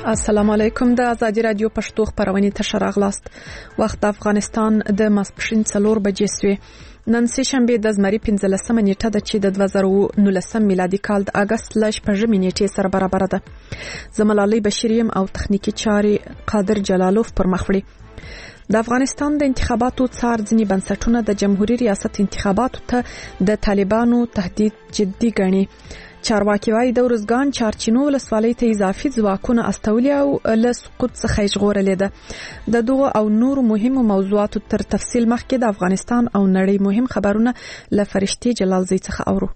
السلام علیکم. د ازادي رادیو پښتو خبرونه ته راغلاست. وخت افغانستان د ماسپښین 4 بجې سوی. نن سه شنبه د زمری 15 نیټه د چې د 2019 میلادي کال د اگست لش په ژمي نیټه سره برابر ده. زملالي بشریم او تخنیکی چاري قادر جلالوف پر مخ وړي. د افغانستان د انتخاباتو څار ځنی بنسټونه د جمهوریت ریاست انتخاباتو ته د طالبانو تهدید جدي ګڼي. چارواکي وايي د ورزګان چارچینو ولسوالۍ ته اضافي ځواکونه استولي او له سقوط څخه ژغورلې ده. د دغه او نور مهمو موضوعاتو تر تفصیل مخکې د افغانستان او نړۍ مهم خبرونه له فرشتي جلالزی څخه اورو.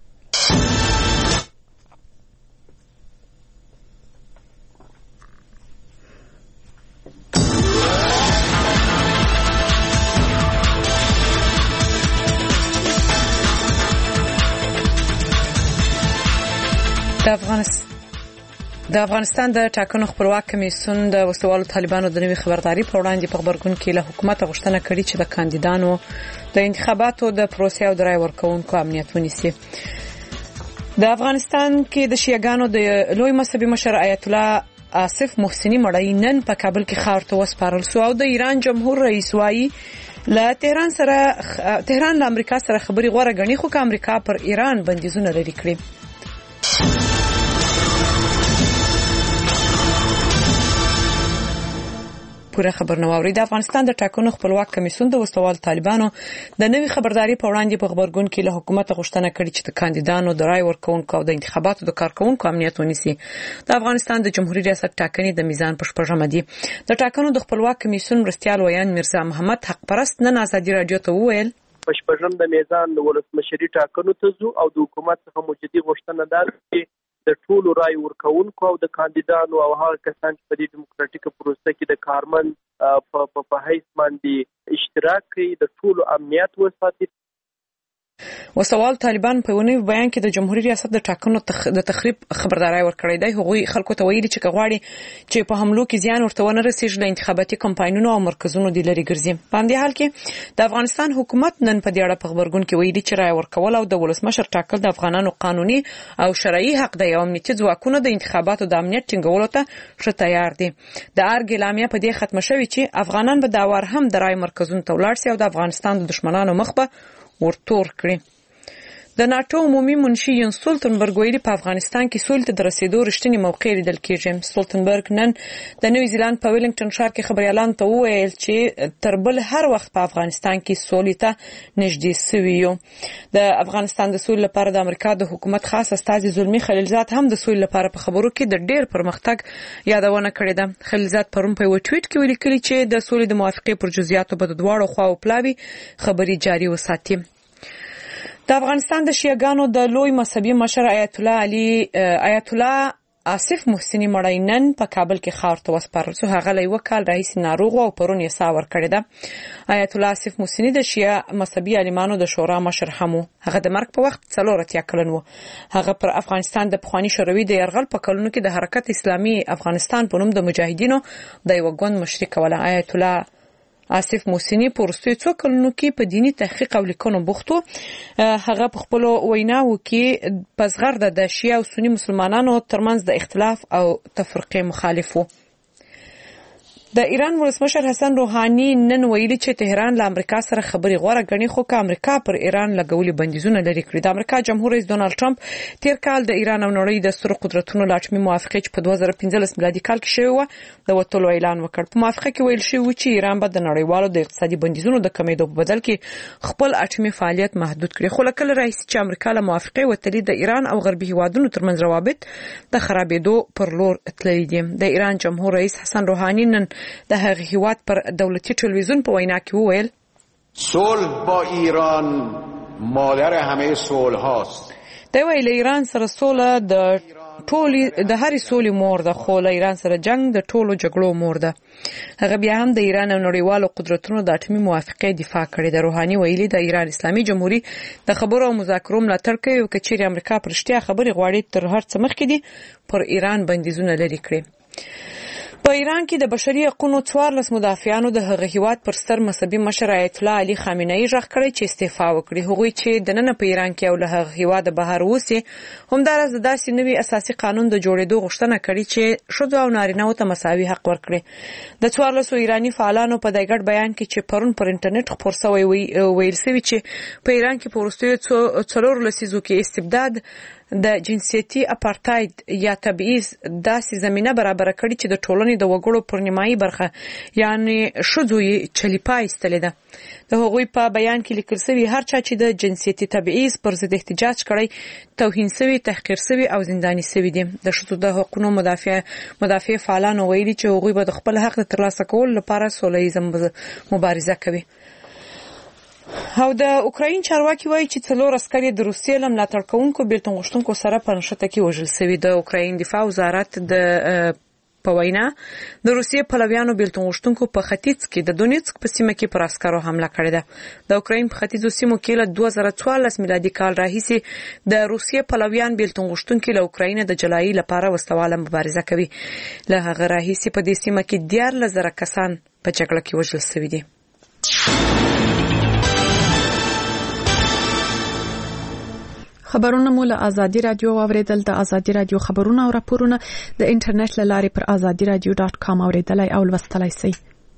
د افغانستان د ټاکنو خپلواک کمیسیون د وسوالو طالبانو د نوي خبرداري په وړاندې په خبرګون کې له حکومت غوښتنه کړې چې د کاندیدانو د انتخاباتو د پروسې او د رای ورکونکو امنیت ونیسي. د افغانستان کې د شیعاګانو د لوی مذهبي مشر آیت الله آصف محسنی مړی نن په کابل کې خاور ته وسپارل شو او د ایران جمهور رئیس وايي له تهران له امریکا سره خبري غوړه غني خو که امریکا پر ایران بندیزونه لري کړی. پوره خبر نووري. د افغانستان د ټاکنو خپلواک کمیسیون د وسوال طالبانو د نوي خبرداري په وړاندې په خبرګون کې له حکومت غوښتنه کړې چې د کاندیدانو د رای ورکونکو او د انتخاباتو د کارکونکو امنیت ونیسي. د افغانستان د جمهوریت ریاست ټاکنې د میزان په شپږمه دي. د ټاکنو د خپلواک کمیسیون مرستیال ویان میرزا محمد حق پرست نن ازادي رادیو ته وویل په شپږم د میزان د ولسمشري ټاکنو ته ځو او د حکومت څخه موجودي غوښتنه ده چې د ټولو رای ورکونکو او د کاندیدانو او هغه کسان چې په دې دیموکراتیکه پروسه کې د کارمند په حیث باندې اشتراک کوي د ټولو امنیت وساتي. وسوال طالبان په ونی بیان کې د جمهوریت ریاست د ټاکنو د تخریب خبرداري ورکړې ده. هغوی خلکو ته ویلي چې غواړي چې په حملو کې زیان ورته ونه رسیږي له انتخاباتي کمپاینونو او مرکزونو د لری ګرځي. په دې حال کې د افغانستان حکومت نن په دې اړه په خبرګون کې ویلي چې رای ورکول او د ولسمشر ټاکل د افغانانو قانوني او شرعي حق دی او امنیتي ځواکونه د انتخاباتو د امنیت ټینګولو ته ښه تیار دي. د ارګ اعلامیه په دې ختمه شوې چې افغانان به دا وار هم د رای مرکزونو ته ولاړ شي او د افغانستان د دشمنانو مخ به ورتور کړي. د ناتو عمومي منشي ین سولتنبرګ ویلي په افغانستان کې سولې ته د رسیدو رښتینی موقع لیدل کېږي. سولتنبرګ نن د نیوزی لند په ویلنګټن ښار کې خبريالانو ته وویل چې تر بل هر وخت په افغانستان کې سولې ته نږدې سوي یو. د افغانستان د سولې لپاره د امریکا د حکومت خاص استازي زلمی خلیلزاد هم د سولې لپاره په خبرو کې د ډېر پرمختګ یادونه کړې ده. خلیلزاد پرون په یو ټویټ کې ولیکلی چې د سولې د موافقې پر جزئیاتو په دواړو خواو پلاوي خبري جاري وساتي. د افغانستان د شیعاګانو د لوی مذهبي مشر آیت الله آصف محسنی مړی نن په کابل کې خاور ته وسپارل شو. هغه له وکال رئیس ناروغ او پرون یې ساور کړی ده. آیت الله آصف محسنی د شیعه مذهبي عالمانو د شورا مشر هم هغه د مرګ په وخت 4 کلن و. هغه پر افغانستان د پخوانی شوروي د يرغل په کلونو کې د حرکت اسلامي افغانستان په نوم د مجاهدینو د یو ګوند مشري کوله. آیت الله آصف محسنی په وروستیو څو کلونو کې په دینی تحقیق او لیکنو بوختو. هغه په خپل ویناو کې په زغرده د شیعه او سنی مسلمانانو ترمنځ د اختلاف او تفرقه مخالف و. د ایران ولسمشر حسن روحانی نن ویلي چې تهران له امریکا سره خبري غوړه غني خو که امریکا پر ایران لګولي بندیزونه لري کړی. د امریکا جمهور رئیس ډونالد ټرمپ تیر کال د ایران او نړۍ د سترو قدرتونو لاټمي موافقه چې په 2015 میلادي کال کې شوی و د وټولو اعلان وکړ. په موافقه کې ویل شوی چې ایران به د نړیوالو د اقتصادي بندیزونو د کمیدو په بدل کې خپل اټومي فعالیت محدود کړي. خو لکه رئیس چې امریکا له موافقه وتلی د ایران او غربي هیوادونو ترمنځ روابط د خرابېدو پر لور تللي دي. د ایران جمهور رئیس حسن روحانی نن د هغه پر دولتي ټلویزیون په وینا کې وویل صلح با ایران مادر همه صلح هاست. د ویل ایران سره صلح د هرې صلح مور ده خو له ایران سره جنگ د ټولو جګړو مور ده. هغه بیا هم د ایران او نړیوالو قدرتونو د اټومي موافقې دفاع کړې ده. روحاني ویلي د ایران اسلامي جمهوریت د خبرو او مذاکرو ملاتړ کوي او کچېرې امریکا پر رښتیا خبرې غواړي تر هر څه مخکې دي پر ایران بندیزونه لري کړي. په ایران کې د بشري حقوقو 14 مدافعانو د هغه هیواد پر ستر مذهبي مشر آیت الله علي خامنه‌ای ژغ کړی چې استعفا وکړي. هغوی چې د نن په ایران کې او له هغه هیواد بهر اوسي همدارس د داسې نوي اساسي قانون د جوړېدو غوښتنه کړې چې ښځو او نارینه‌و ته مساوي حق ورکړي. د 14 ایرانی فعالانو په دغه ګډ بیان کې چې پرون پر انټرنیټ خپور شوی ویل شوی چې په ایران کې په وروستیو 4 لسیزو کې استبداد د جنسیتي اپارټاید یا تبعیض داسې زمينه برابر کړي چې د ټولنې د وګړو پر نیمایي برخه یعنی ښځو یې چلیپا ایستلې ده. د هغوی په بیان کې لیکل شوی هر چا چې د جنسیتي تبعیض پر ضد احتجاج کړی توهین شوی، تحقیر شوی او زنداني شوی دي. د ښځو د حقوقو مدافع فعالانو ویلي چې هغوی به د خپل حق د ترلاسه کولو لپاره سوله ییزه مبارزه کوي. او د اوکراین چارواکي وایي چې 4 عسکر د روسیې له ملاتړ کوونکو بیلتون غوښتونکو سره په نښته کې وژل شوي. د اوکراین دفاع وزارت په وینا د روسیې پلویانو بیلتون غوښتونکو په ختیځ کې د دونیتسک په سیمه کې پر عسکرو حمله کړې ده. د اوکراین په ختیځو سیمو کې له 2014 میلادي کال راهیسې د روسیې پلویان بیلتون غوښتونکو له اوکراین د جلایي لپاره وسواله مبارزه کوي. له هغه راهیسې په دې سیمه کې 14,000 کسان په جګړه کې وژل شوي دي. خبرونه مو له آزادي رادیو اوریدل. د آزادي رادیو خبرونه او راپورونه د انټرنیټ له لارې پر azadiradio.com اوریدلای او لوستلای شئ.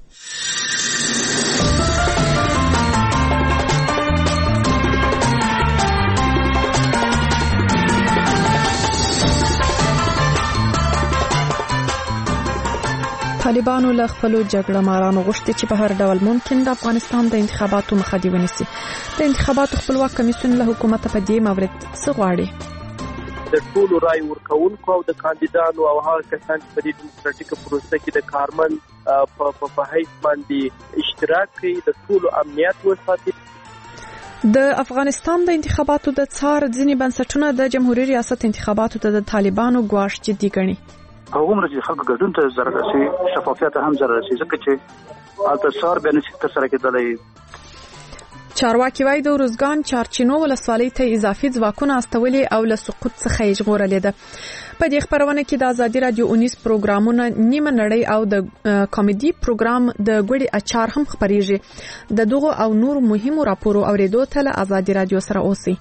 طالبانو له خپل جګړه مارانو غوښتي چې په هر ډول ممکن د افغانستان د انتخاباتو مخه دی ونیسي. د انتخاباتو خپلواک کمیسیون له حکومت په دې مورد څه غواړي؟ د ټولو رای ورکوونکو او د کاندیدانو او هغه کسان چې په دې ډیموکراتیکه پروسه کې د کارمن په حیث باندې اشتراک کوي د ټولو امنیت وساتي. د افغانستان د انتخاباتو د څار ځینې بنسټونه د جمهوریت ریاست انتخاباتو ته د طالبانو ګواښ جدي ګڼي. هغه مرجع خلک ګډون ته ضرر رسي، شفافیت هم ضرر رسي، ځکه چې التصار به نشي تر سره کېدلی. چارواکي وايي د روزګان چارچینو ولسوالۍ ته اضافي ځواکونه استولي او له سقوط څخه یې ژغورلې ده. په دې خبرونه کې د آزادي رادیو 19 پروګرامونه نیمه نړۍ او د کامیډي پروګرام د ګوړې اچار هم خبريږي. د دغه او نور مهمو راپورو اوریدو ته له آزادي رادیو سره اوسئ.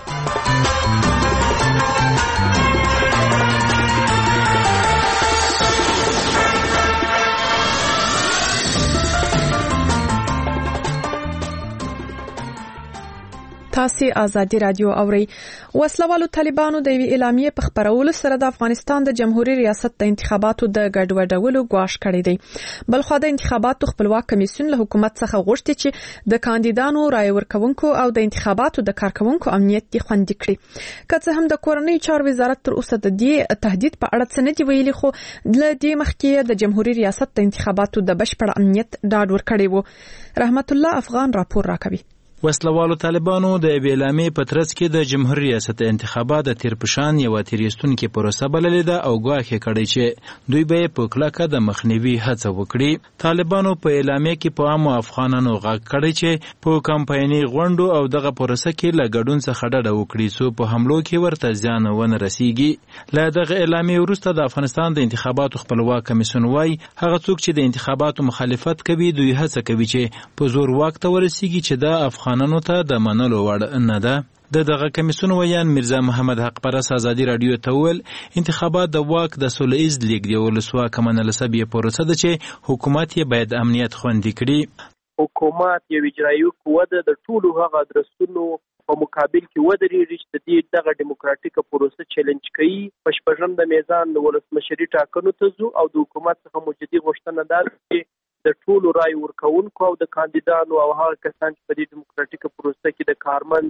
تاسو آزادي رادیو اورئ. وسلوالو طالبانو د وی اعلامیه په خبرولو سره د افغانستان د جمهوریت ریاست د انتخاباتو د ګډوډولو غواړي کړی دی. بلخو د انتخاباتو خپلواک کمیسیون له حکومت څخه غوښتي چې د کاندیدانو رای ورکونکو او د انتخاباتو د کارکونکو امنیت دي خوندي کړي. که څه هم د کورنۍ چارو وزارت تر اوسه د دې تهدید په اړه څه نه دی ویلي، خو د دې مخکې د جمهوریت ریاست د انتخاباتو د بشپړ امنیت ډاډ ورکړی وو. رحمت الله افغان راپور راکوي. وسلوالو طالبانو د اعلامیې په ترڅ کې د جمهوریت ریاست انتخابات د تیر پشان یو تیریستونکو پروسه بللې ده او ګواښ کړی چې دوی به په کلکه د مخنیوي هڅه وکړي. طالبانو په اعلامیه کې په عامو افغانانو غږ کړی چې په کمپایني غونډو او دغه پروسه کې له ګډون څخه ډډه وکړي څو په حملو کې ورته ځان ونه رسیږي. له دغه اعلامیې وروسته د افغانستان د انتخاباتو خپلواک کمیسیون وايي هغه څوک چې د انتخاباتو مخالفت کوي دوی هڅه کوي چې په زور واک ته ورسیږي چې د افغانانو ته د منلو وړ نه ده. دغه کمیسیون ویان میرزا محمد حق پرس آزادي رادیو ته ویل انتخابات د واک د سوله‌ایز لیږدولو څخه منل سبي پروسه ده چې حکومت یې باید امنیت خوندي کړي. حکومت یو اجرایي قوه ده د ټولو هغه درسونو په مقابل کې ودرېږي چې دغه ډیموکراتیکه پروسه چیلنج کوي. په شپږم د میزان د ولسمشري ټاکنو ته ځو او د حکومت څخه مجدي غوښتنه ده چې د ټولو رای ورکوونکو او د کاندیدانو او هغه کسان چې په دې ډیموکراتیکه پروسه کې د کارمن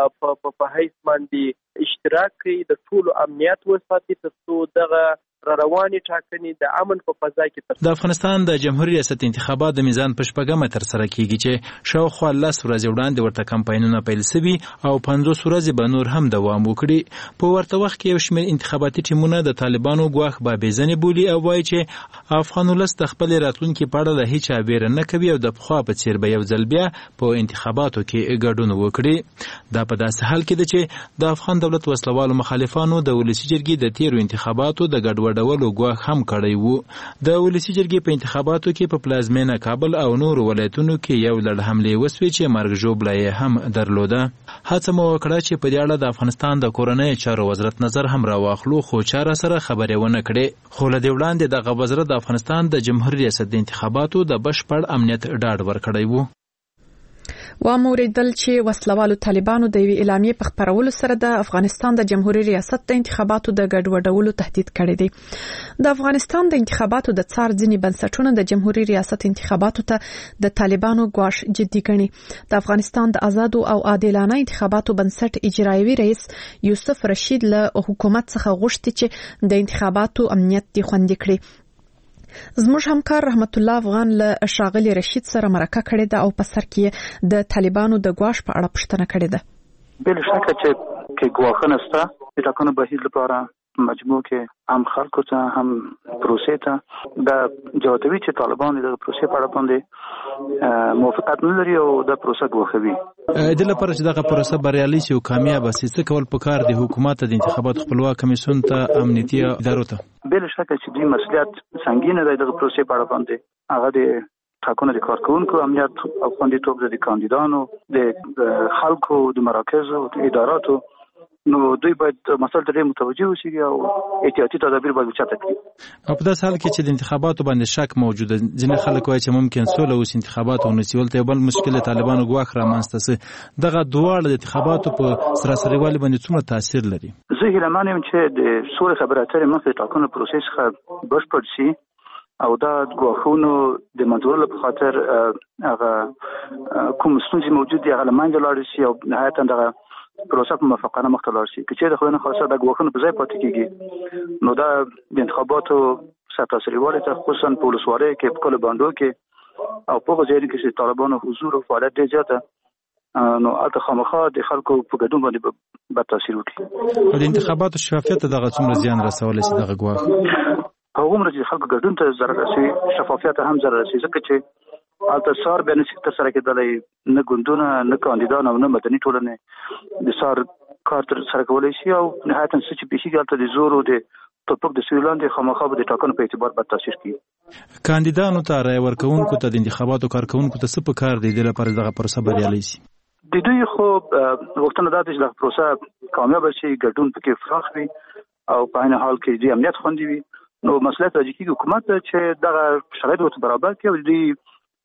په حیث باندې اشتراک کوي د ټولو امنیت وساتي ترڅو دغه رواني ټاکنې د امن په فضا کې د افغانستان د جمهوریت ریاست انتخابات د میزان په شپږمه تر سره کیږي چې شاوخوا 10 ورځې وړاندې ورته کمپاینونه پیل شوي او 50 ورځې به نور هم دوام وکړي. په ورته وخت کې یو شمېر انتخاباتي ټیمونه د طالبانو ګواښ بابیزنې بولي او وایي چې افغان ولس د خپل راتلونکي په اړه له هیڅ ویره نه کوي او د پخوا په څیر به یو ځل بیا په انتخاباتو کې ګډون وکړي. دا په داسې حال کې ده چې د افغان دولت وسلوالو مخالفانو د ولسي جرګې د تیرو انتخاباتو د ګډوډ ګډوډولو ګواښ هم کړی وو. د ولسي جرګې په انتخاباتو کې په پلازمینه کابل او نورو ولایتونو کې یو لړ حملې وسوې چې مرګ ژوبله یې هم درلوده. هڅه مو وکړه چې په دې اړه د افغانستان د کورنۍ چارو وزارت نظر هم راواخلو، خو چا سره خبرې ونه کړې. خو له دې وړاندې دغه وزارت د افغانستان د جمهوریت ریاست د انتخاباتو د بشپړ امنیت ډاډ ورکړی وو. واوریدل چې وسلوالو طالبانو د یوې اعلامیې په خپرولو سره د افغانستان د جمهوریت ریاست د انتخاباتو د ګډوډولو تهدید کړی دی. د افغانستان د انتخاباتو د څار ځینې بنسټونه د جمهوریت ریاست انتخاباتو ته د طالبانو ګواښ جدي ګڼي. د افغانستان د آزادو او عادلانه انتخاباتو بنسټ اجرایوي رئیس یوسف رشید له حکومت څخه غوښتي چې د انتخاباتو امنیت دی خوندي کړي. زموږ همکار رحمت الله افغان له ښاغلي رشید سره مرکه کړې ده او په سر کې د طالبانو د ګواښ په اړه پوښتنه کړې ده. بل شکه چې ګواښونه شته د ټاکنو بهیر لپاره مجموع کې هم خلکو ته هم پروسې ته د جوابوي چې طالبان د پروسې په اړه باندې موافقت نه لري او د پروسه ګواښوي. د لپاره چې دغه پروسه بریالي شي او کامیاب شي څه کول پکار دی حکومت د انتخاباتو خپلواک کمیسیون ته امنیتي ادارو ته؟ بل شکه چې دوی مسؤلیت سنگینه دی د پروسې په اړه باندې هغه د ټاکنو د کارکونکو امنیت او خوندیتوب د کاندیدانو د خلکو د مراکزو د اداراتو نو دوی باید مسله ته متوجه وشي او احتیاطي تدابیر باید وچاته کړي. په داسې حال کې چې د انتخاباتو باندې شک موجوده، ځینې خلک وایي چې ممکن سوله اوس انتخابات ونسي، ولته بل مشکل طالبانو ګواښ رامنځته سي. دغه دواړه د انتخاباتو په سراسري والي باندې څومره تاثیر لري؟ زه هیله یم چې د سولې خبرې اترې مخکې ټاکنو پروسې څخه بشپړ شي او دا ګواښونو د منځورولو په خاطر هغه کوم ستونزې موجود دي هغه له منځه لاړې شي او نهایتاً دغه پروسه په موافقانه مخ ته لاړ شي. که چېرې خو نه خاصه د ګواښونو په ځای پاتې کېږي نو دا د انتخاباتو سرتاسري والي ته خصوصا په ولسوالیو کې په کلو بانډو کې او په هغو ځایونو کې چې طالبانو حضور او فعالیت ډېر زیاته نو هلته خامخا د خلکو په ګډون باندې بد تاثیر وکړي. د انتخاباتو شفافیت دغه څومره زیان رسولی شي دغه ګواښ؟ هغومره چې خلکو ګډون ته ضرر رسوي، شفافیت هم ضرر رسوي، ځکه چې هلته سار بیا نشي ترسره کېدلی، نه ګوندونه نه کاندیدان او نه مدني ټولنې د سار کار ترسره کولی شي او نهایتاً څه چې پیښیږي هلته د زور او د ټوپک د سیوري لاندې خامخا به د ټاکنو په اعتبار بد تاثیر کوي. کاندیدانو ته رایه ورکوونکو ته د انتخاباتو کارکوونکو ته څه پکار دی د لپاره دغه پروسه بریالۍ شي؟ د دوی خو غوښتنه دا ده چې دغه پروسه کامیابه شي، ګډون پکې فراخ وي او په عین حال کې د امنیت خوندي وي. نو مسؤلیت راځي کېږي حکومت چې دغه شرایط ورته برابر کړي او دوی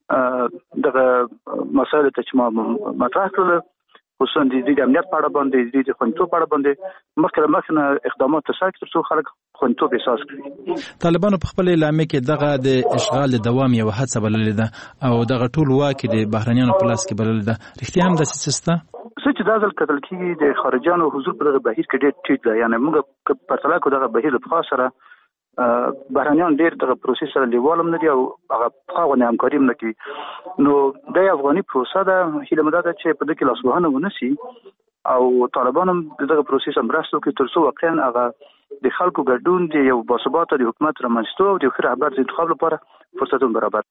دغه مسایلو ته چې ما مطرح کړل خصوصا د امنیت په اړه باندې د خوندیتوب په اړه باندې مخکې نه اقدامات ترسره کړي ترڅو خلک خوندیتوب احساس کړي. طالبانو په خپل اعلامیه کې دغه د اشغال د دوام یو هڅه بللې ده او دغه ټول واک د بهرنیانو په لاس کې بللې ده. رښتیا هم داسې څه شته؟ څه چې دا ځل کتل کېږي د خارجیانو حضور په دغه بهیر کې ډېر ټیټ دی. یعنې موږ په پرتله کړو دغه بهیر له پخوا سره بهرنیان ډېر دغه پروسې سره لیوال هم نه دي او هغه پخوا غوندې همکاري هم نه کوي. نو دا افغاني پروسه ده، هیله مو دا ده چې په دې کې لاسوهنه ونه شي او طالبان هم دغه پروسې سره مرسته وکړي ترڅو واقعا هغه د خلکو ګډون د یو باثباته د حکومت رامنځته او د ښه رهبر د انتخاب لپاره فرصتونه برابر.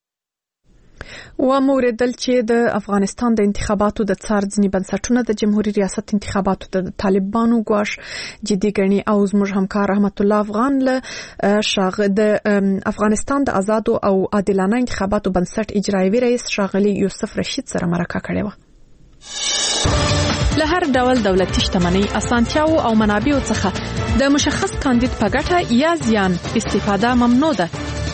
واوریدل چې د افغانستان د انتخاباتو د څار ځینې بنسټونه د جمهوریت ریاست انتخاباتو د طالبانو ګواښ جدي ګڼي او زموږ همکار رحمت الله افغان له د افغانستان د آزادو او عادلانه انتخاباتو بنسټ اجرایوي رئیس ښاغلي یوسف رشید سره مرکه کړې و. له هر ډول دولتي شتمنۍ، اسانتیاو او منابعو څخه د مشخص کاندید په ګټه یا زیان استفاده ممنوع ده.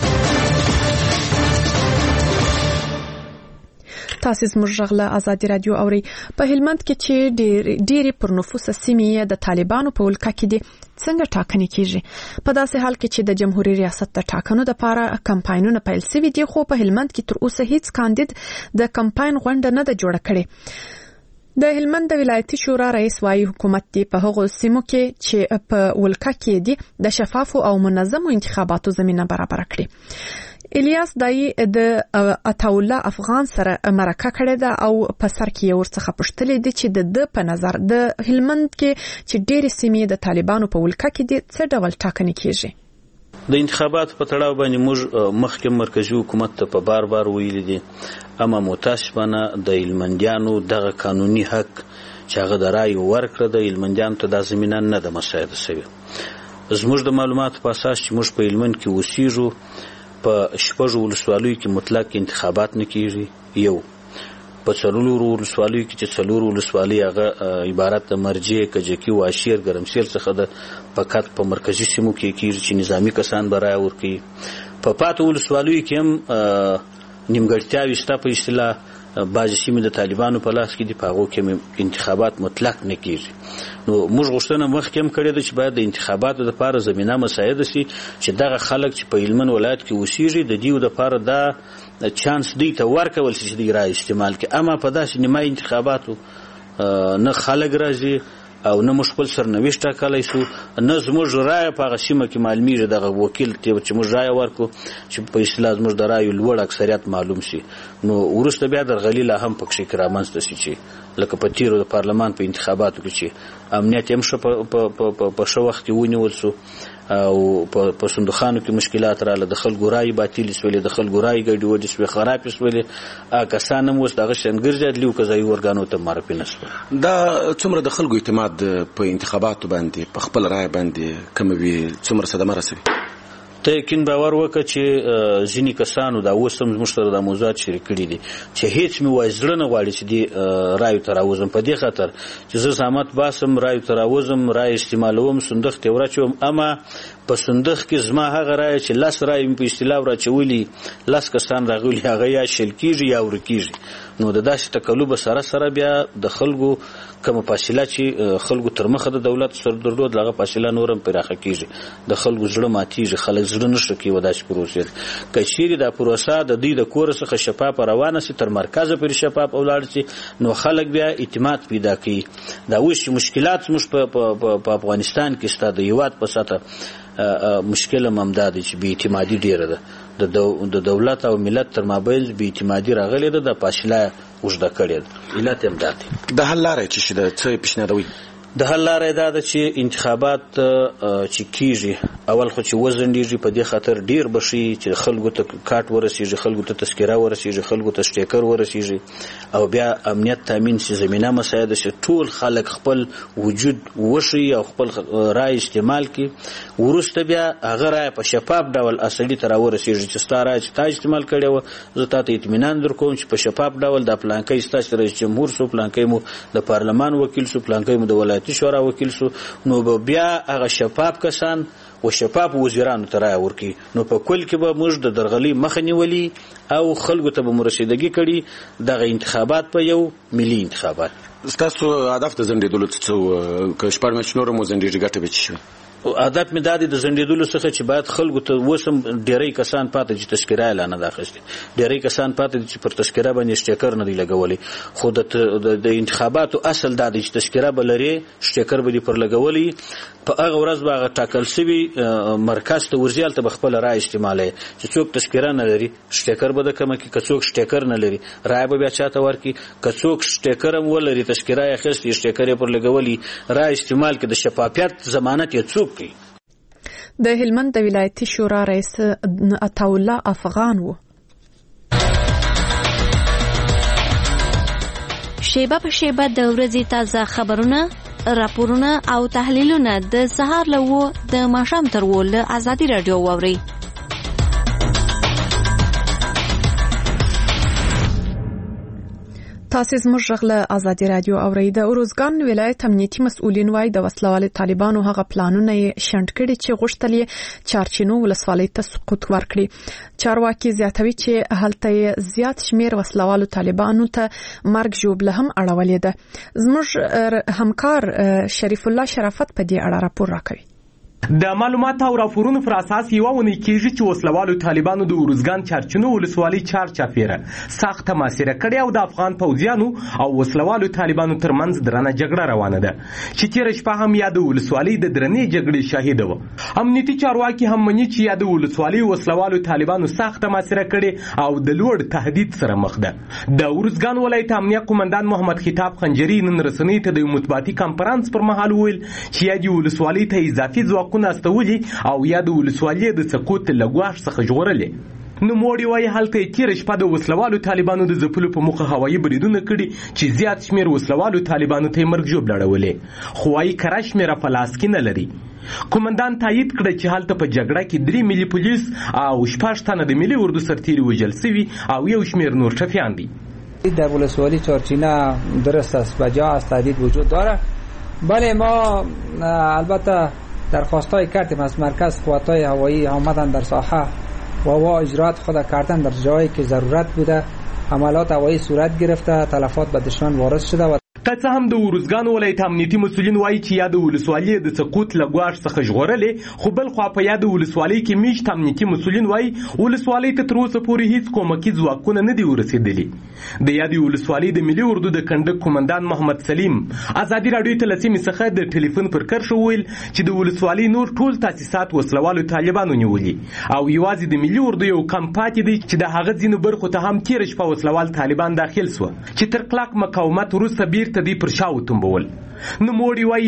تاسو زموږ غږ آزادي رادیو اوري. په هلمند کې چې ډېری پر نفوس سیمې د طالبانو په ولکه کې دي څنګه ټاکنې کیږي؟ په داسې حال کې چې د جمهوریت ریاست د ټاکنو لپاره کمپاینونه پیل شوي دي خو په هلمند کې تر اوسه هیڅ کاندید د کمپاین غونډه نه ده جوړه کړې. د هلمند د ولایتي شورا رئیس وايي حکومت دی په هغو سیمو کې چې په ولکه کې دي د شفافو او منظمو انتخاباتو زمينه برابر کړي. الیاس دای د عطاالله افغان سره مرکه کړې ده او په سر کې ورڅخه پوښتلې دي چې د په نظر د هلمند کې چې ډېری سیمې د طالبانو په ولکه کې دي څه ډول ټاکنې کیږي. د انتخاباتو په تړاو باندې موږ مخکې مرکزي حکومت ته په بار ویلي دي، اما متاسفانه د هلمندیانو دغه قانوني حق چې هغه د رایې ورکړه د هلمندیانو ته دا زمینه نه ده مساعده شوې. زموږ د معلوماتو په اساس چې موږ په هلمند کې اوسېږو په 6 ولسوالیو کې مطلق انتخابات نه کیږي. یو په 4 ولسوالیو کې چې 4 ولسوالۍ هغه عبارت د مرجع، کجکي، واشیر، ګرمسیر څخه د فقط په مرکزی سیمو کې کیږي چې نظامی کسان به رایه ورکوي. په 5 ولسوالیو کې هم نیمګړتیاوې شته، په اصطلاح بعضې سیمې د طالبانو په لاس کې دي، په هغو کې انتخابات مطلق نه کیږي. نو موږ غوښتنه مخکې هم کړې ده چې باید د انتخاباتو دپاره زمینه مساعده شي چې دغه خلک چې په هلمند ولایت کې اوسېږي د دوی دپاره دا چانس دوی ته ورکول شي چې دوی رایه استعمال کړي. اما په داسې نیمه انتخاباتو نه خلک راځي او نه موږ خپل سرنوشت ټاکلی سو، نه زموږ رایه په هغه سیمه کې معلومیږي، دغه وکیل ته چې موږ رایه ورکړو چې په اصطلاح زموږ د رایو لوړ اکثریت معلوم شي. نو وروسته بیا درغلي لا هم پکښې کې رامنځته شي چې لکه په تیرو د پارلمان په انتخاباتو کې چې امنیت هم ښه په ښه وخت کې ونیول سو او په صندوقخانو کې مشکلات راغله، د خلکو رایې باطلې سولې، د خلکو رایې ګډوډې سوې، خرابې سولې. کسان هم اوس دغه شان ګرځېدلي او قضایي ارګانو ته معرفي نه سول. دا څومره د خلکو اعتماد په انتخاباتو باندې په خپل رایه باندې کموي، څومره صدمه رسوي؟ ته یقین باور وکړه چې ځینې کسانو دا اوس هم زموږ سره دا موضوعات شریک کړي دي چې هېڅ مې وایي زړه نه غواړي چې دې رایو ته راوځم، په دې خاطر چې زه زحمت باسم، رایو ته راوځم، رایې استعمالوم، صندوق ته وراچوم. اما په صندوق کې زما هغه رایه چې 10 رایې مې په اصطلاح وراچولي، 10 کسان راغلي، هغه یا شل کېږي یا ورک کېږي. نو د داسې تقلب سره سره بیا د خلکو کومه فاصله چې خلکو تر مخه د دولت سره درلود، هغه فاصله نور هم پراخه کېږي، د خلکو زړه ماتېږي، خلک زړه نه ښه کوي داسې پروسې. که چیرې دا پروسه د دوی د کور څخه شفافه روانه سي، تر مرکزه پورې شفاف ولاړ سي، نو خلک بیا اعتماد پیدا کوي. دا اوس چې مشکلات زموږ په افغانستان کې شته د هېواد په سطحه، مشکل هم همدا دی چې بې اعتمادي ډېره ده، د دولت او ملت تر مابین بې اعتمادي راغلې ده، د فاصله اوږده کړې ده. علت هم دا دی. د حل لاره چې د څه پیشنهادوي؟ د حل لاره دا ده چې انتخابات چې کیږي اول خو چې وزندېږي، په دې خاطر ډیر بشي چې خلکو ته کارت ورسیږي، خلکو ته تذکره ورسیږي، خلکو ته سټیکر ورسیږي، او بیا امنیت تامین شي، زمینه مساعده شي، ټول خلک خپل وجود وشي او خپل رای استعمال کړي. وروسته بیا هغه رای په شفاف ډول اصلي ته راورسیږي چې ستا رای چې تا استعمال کړی و، زه تا ته اطمینان درکوم چې په شفاف ډول دا پلانکی ستاسو رئیس جمهور سو، پلانکی مو د پارلمان وکیل سو، پلانکی مو د ولایتي شورا وکیل سو. نو بیا هغه شفاف کسان و شفاف وزیرانو ته رایه ورکړي. نو په کل کې به موږ د درغلي مخه نیولي او خلکو ته به مو رسیدګي کړي دغه انتخابات په یو ملي انتخابات. ستاسو هدف د زندېدلو څه که شپږ میاشتې نور مو زندېږي ګټه به څه شي؟ هدف مې دا دی د زندېدلو څخه چې باید خلکو ته اوس هم ډېری کسان پاتې چې تذکره یې لا نه ده اخیستې، ډېری کسان پاتې دي چې پر تذکره باندې سټیکر نه دی لګولی. خو د انتخاباتو اصل دا دی چې تذکره به لرې، سټیکر به دې پر لګولی، په هغه ورځ به هغه ټاکل شوي مرکز ته ورځي، هلته به خپله رایه استعمالوي. چې څوک تذکره نه لري سټیکر به د کمه کړي، که څوک سټیکر نه لري رایه به بیا چاته ورکړي، که څوک سټیکر هم ولري تذکره یې اخیستې سټیکر یې پر لګولی، رایه استعمال کړي، د شفافیت ضمانت یې څوک کوي؟ د هلمند د ولایتي شورا رئیس عطاالله افغان و. شیبه په شیبه د ورځې تازه خبرونه، راپورونه او تحلیلونه د سهار له 9 د ماښام تر 10 له ازادي رادیو واورئ. تاسو زموږ غږ ازادي رادیو اورئ. د اروزګان ولایت امنیتي مسؤلین وايي د وسلوال طالبانو هغه پلانونه شنډ کړي چې غوښتل یې چارچینو ولسوالۍ ته سقوط ورکړي. چارواکي زیاتوي چې هلته زیات شمیر وسلوالو طالبانو ته مرګ ژوبله هم اړولې ده. زموږ همکار شریف الله شرافت په دې اړه راپور راکوي. د معلوماتو او راپورونو پر اساس یو ونی کېږي چې وسلوالو طالبانو د اروزګان چارچینو ولسوالۍ چارچاپیره سخت محاصره کړې او د افغان پوځیانو او وسلوالو طالبانو ترمنځ درنه جګړه روانه ده چې تیر شپه هم یاد ولسوالۍ د درنې جګړې شاهد و. امنیتي چارواکي هم مني چې یاد ولسوالۍ وسلوالو طالبانو سخت محاصره کړې او د لوړ تهدید سره مخ ده. د اروزګان ولایت امنیه قومندان محمد خطاب خنجری نن رسنۍ ته د مطبوعاتي کانفرنس پر مهال ویل چې یاد ولسوالۍ ته اضافي ځواک استولي او یا د ولسوالۍ د سقوط لګواښ څخه ژغورلې. نوموړي وایي هلته تېره شپه د وسلوالو طالبانو د ځپلو په موخه هوایي بریدونه کړي چې زیات شمېر وسلوالو طالبانو ته یې مرګ ژوبله اړولې، خو وایي کره شمېره په لاس کې نه لري. قومندان تایید کړه چې هلته په جګړه کې 3 ملي پولیس او 6 تنه د ملي اردو سرتیري وژل سوي او یو شمېر نور ټپیان دي. در ولسوالی چارچینه درست است و جا از تهدید وجود داره. بله ما البته درخواستای کردیم از مرکز قواتای هوایی آمدن در ساحه و اجرات خود کردن در جایی که ضرورت بوده. حملات هوایی صورت گرفته، تلفات به دشمن وارد شده و که څه هم د ارزګان ولایت امنیتي مسؤلین وایي چې یا د ولسوالۍ د سقوط له ګواښ څخه ژغورلې، خو بل خوا په یاد ولسوالۍ کې میشت امنیتي مسؤلین وایي ولسوالۍ ته تر اوسه پورې هیڅ کومکي ځواکونه نه دي ورسېدلي. د یادې ولسوالۍ د ملي اردو د کنډک قومندان محمد سلیم ازادي راډیو ته له سیمې څخه د ټلیفون پر کرښه وویل چې د ولسوالۍ نور ټول تاسیسات وسلوالو طالبانو نیولي او یوازې د ملي اردو یو کم پاتې دی چې د هغه ځینو برخو ته هم تېره شپه وسلوال طالبان داخل سوه چې تر کلک مقاومت وروسته بیرته دی پر شا وتمبول. نوموړي وایي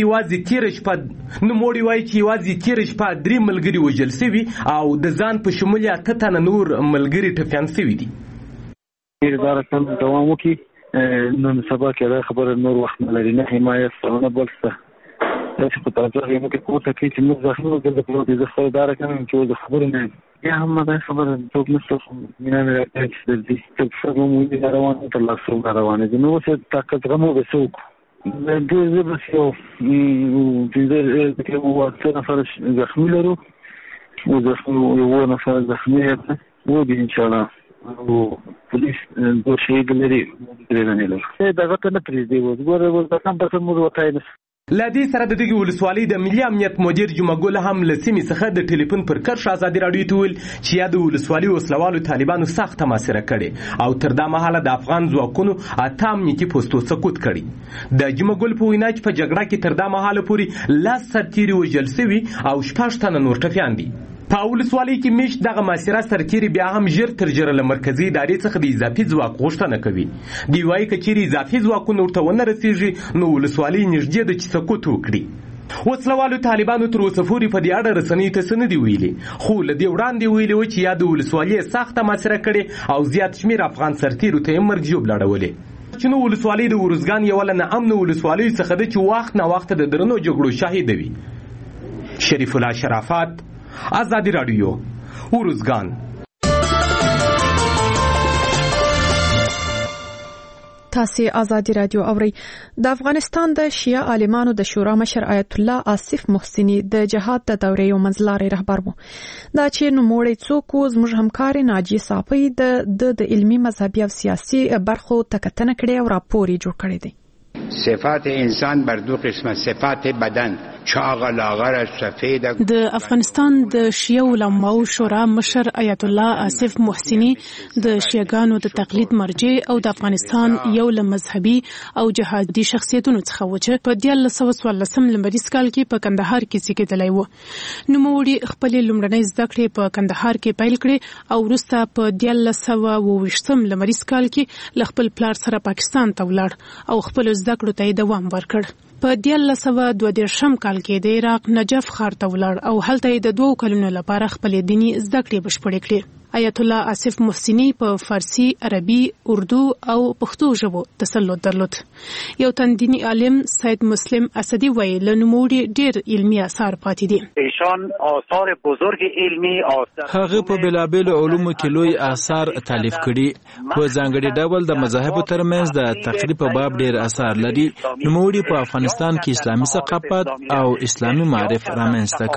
چې یوازې تېره شپه 3 ملګري وژل سوي او د ځان په شمول 8 تنه نور ملګري ټپیان سوي دي. اداره دوام وکړي، نن سبا کې دا خبره نور وخت نه لري، نه حمایت څه بل څه چې په تاسو کې موږ کوته کې چې موږ ځخنو د خپل د خپل اداره کوم چې د خبرو نه یا هم دا خبره ټوک نشته مینه نه راځي د دې څه موږ روانه تر لاسو روانه دي. نو څه طاقت غمو به څوک د دې بسیو د دې مو څه نفر زخمی لرو او یو نفر زخمی و دي ان شاء الله او پولیس د شهید لري درنه لري دا وخت نه پریږدي وګوره د کم پر موږ وتاینه. لدی سره د دغه ولسوالۍ د ملي امنیت مدیر جمعګل هم لسیمې څخه د ټلیفون پر کرښه ازادي راډیو ته ویل چې یا د ولسوالۍ وسلوالو طالبانو سخت محاصره کړي او تر دا مهاله د افغان ځواکونو 8 امنیتي پوسټو سقوط کړي. د جمعګل په وینا چې په جګړه کې تر دا مهاله پورې 10 سرتیري وژل سوي او 6 تنه نور ټپیان دي. په ولسوالۍ کې میشت دغه محاصره سرتیري بیا هم ژر تر ژره له مرکزي ادارې څخه د اضافي ځواک غوښتنه کوي. دوی وایي که چیرې اضافي ځواکونه ورته ونه رسېږي نو ولسوالۍ نږدې ده چې سقوط وکړي. وسلوالو طالبانو تر اوسه پورې په دې اړه رسنیو ته څه نه دي ویلي، خو له دې وړاندې ویلي وو چې یا د ولسوالۍ سخته محاصره کړې او زیات شمېر افغان سرتیرو ته یې مرګ ژوبله اړولې. چې نو ولسوالۍ د ارزګان یوه له ناامنو ولسوالیو څخه ده چې وخت ناوخته د درنو جګړو شاهده وي. شریف الله شرافت، ازادي راډیو، ارزګان. تاسو ازادي راډیو اورئ. د افغانستان د شیعه عالمانو د شورا مشر آیت الله آصف محسنی د جهاد د دورې یو منځلاری رهبر وو. دا چې نوموړی څوک و زموږ همکار ناجی صافی د علمي مذهبي او سیاسي برخو تکتنه کړې او راپور یې جوړ کړی دی. صفات انسان بر دو قسمه، صفات بدن چاق لاغر سفید. د افغانستان د شیعه علماو شورا مشر آیت الله آصف محسنی د شیعاګانو د تقلید مرجع او د افغانستان یو له مذهبي او جهادي شخصیتونو څخه و چې په 1914 لمریز کال کې په کندهار کې زیږیدلی و. نوموړي خپل لومړنۍ زده کړې په کندهار کې پیل کړې او وروسته په 1928 لمریز کال کې له خپل پلار سره پاکستان ته ولاړ او خپل زده کړو ته دوام ورکړ. په 1922 کال کې د عراق نجف ښار ته ولاړ او هلته د 2 کلونو لپاره خپل دینی زده کړې بشپړې کړې. آیت الله آصف محسنی په فارسی، عربي، اردو او پښتو ژبو تسلط درلود. یو تندینی عالم سید مسلم اسدی وایي له نوموړي ډېر علمي آثار پاتې دي. ایشان آثار بزرگ علمی هغه په بلابل علومو کې لوی آثار تالیف کړي. په ځانګړي ډول د مذاهبو ترمنځ د تقریب په باب ډېر آثار لري. نوموړي په افغانستان کې اسلامي ثقافت او اسلامي معرف رامنځته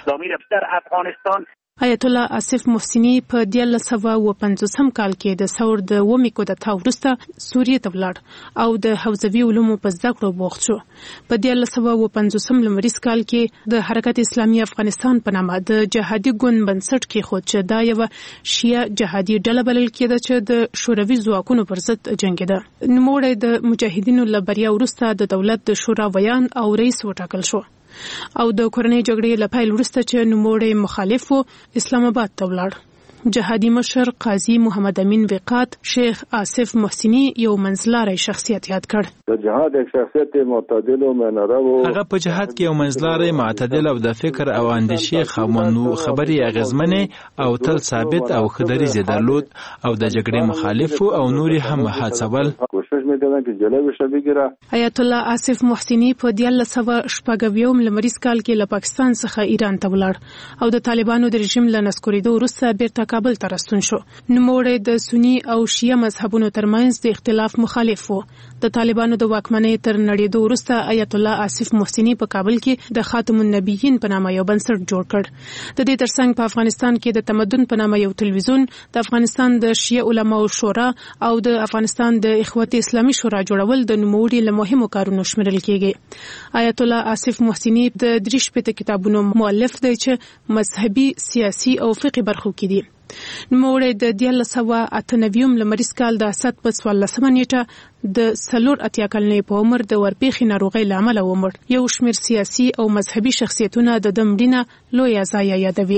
کړ. آیت الله آصف محسنی په 1950 کال کې د ثور د ومي کودتا وروسته سوریې ته ولاړ او د حوزوي علومو په زده کړو بوخت شو. په 1950 لمریز کال کې د حرکت اسلامي افغانستان په نامه د جهادي ګوند بنسټ کې خود چې دا یو شیعه جهادي ډله بلل کېده چې د شوروي ځواکونو پر ضد جنګېده. نوموړی د مجاهدینو له بریا وروسته د دولت د شورا ویان او رئیس وټاکل شو او د کورنۍ جګړې له پیل وروسته چې نوموړی مخالف و اسلام آباد ته ولاړ. جهادي مشر قاضي محمد امین وقات شیخ آصف محسنی یو منځلاری شخصیت یاد کړ. د جهاد یک شخصیت معتدل او منرو هغه په جهاد کې یو منځلاری معتدل او د فکر او اندیشې خاوندو خبري اغیزمنه او تل ثابت او خدري درلود او د جګړې مخالف او نوري هم هڅول. کوشش میکردن که جلوی بشه بگیره. آیت الله آصف محسنی په 1990 لمریز کال کې له پاکستان څخه ایران ته ولاړ او د طالبانو د رژیم له نسکوریدو وروسته بیرته کابل ته راستون شو. نوموړی د سنی او شیعه مذهبونو ترمنځ د اختلاف مخالف و. د طالبانو د واکمنۍ تر نړیدو وروسته آیت الله آصف محسنی په کابل کې د خاتم النبیین په نامه یو بنسټ جوړ کړ. د دې ترڅنګ په افغانستان کې د تمدن په نامه یو تلویزیون، د افغانستان د شیعه علماو شورا او د افغانستان د اخوت اسلامي شورا جوړول د نوموړي له مهمو کارونو شمیرل کېږي. آیت الله آصف محسنی د 3 کتابونو مؤلف دی چې مذهبي، سیاسي او فقهي برخو کې دي. نوموړی د 1998 لمریز کال د اسد په 14 نیټه د 4 کلنې په عمر د ورپېخې ناروغۍ له امله ومړ. یو شمېر سیاسي او مذهبي شخصیتونه د ده مړینه لویه ضایعه یادوي.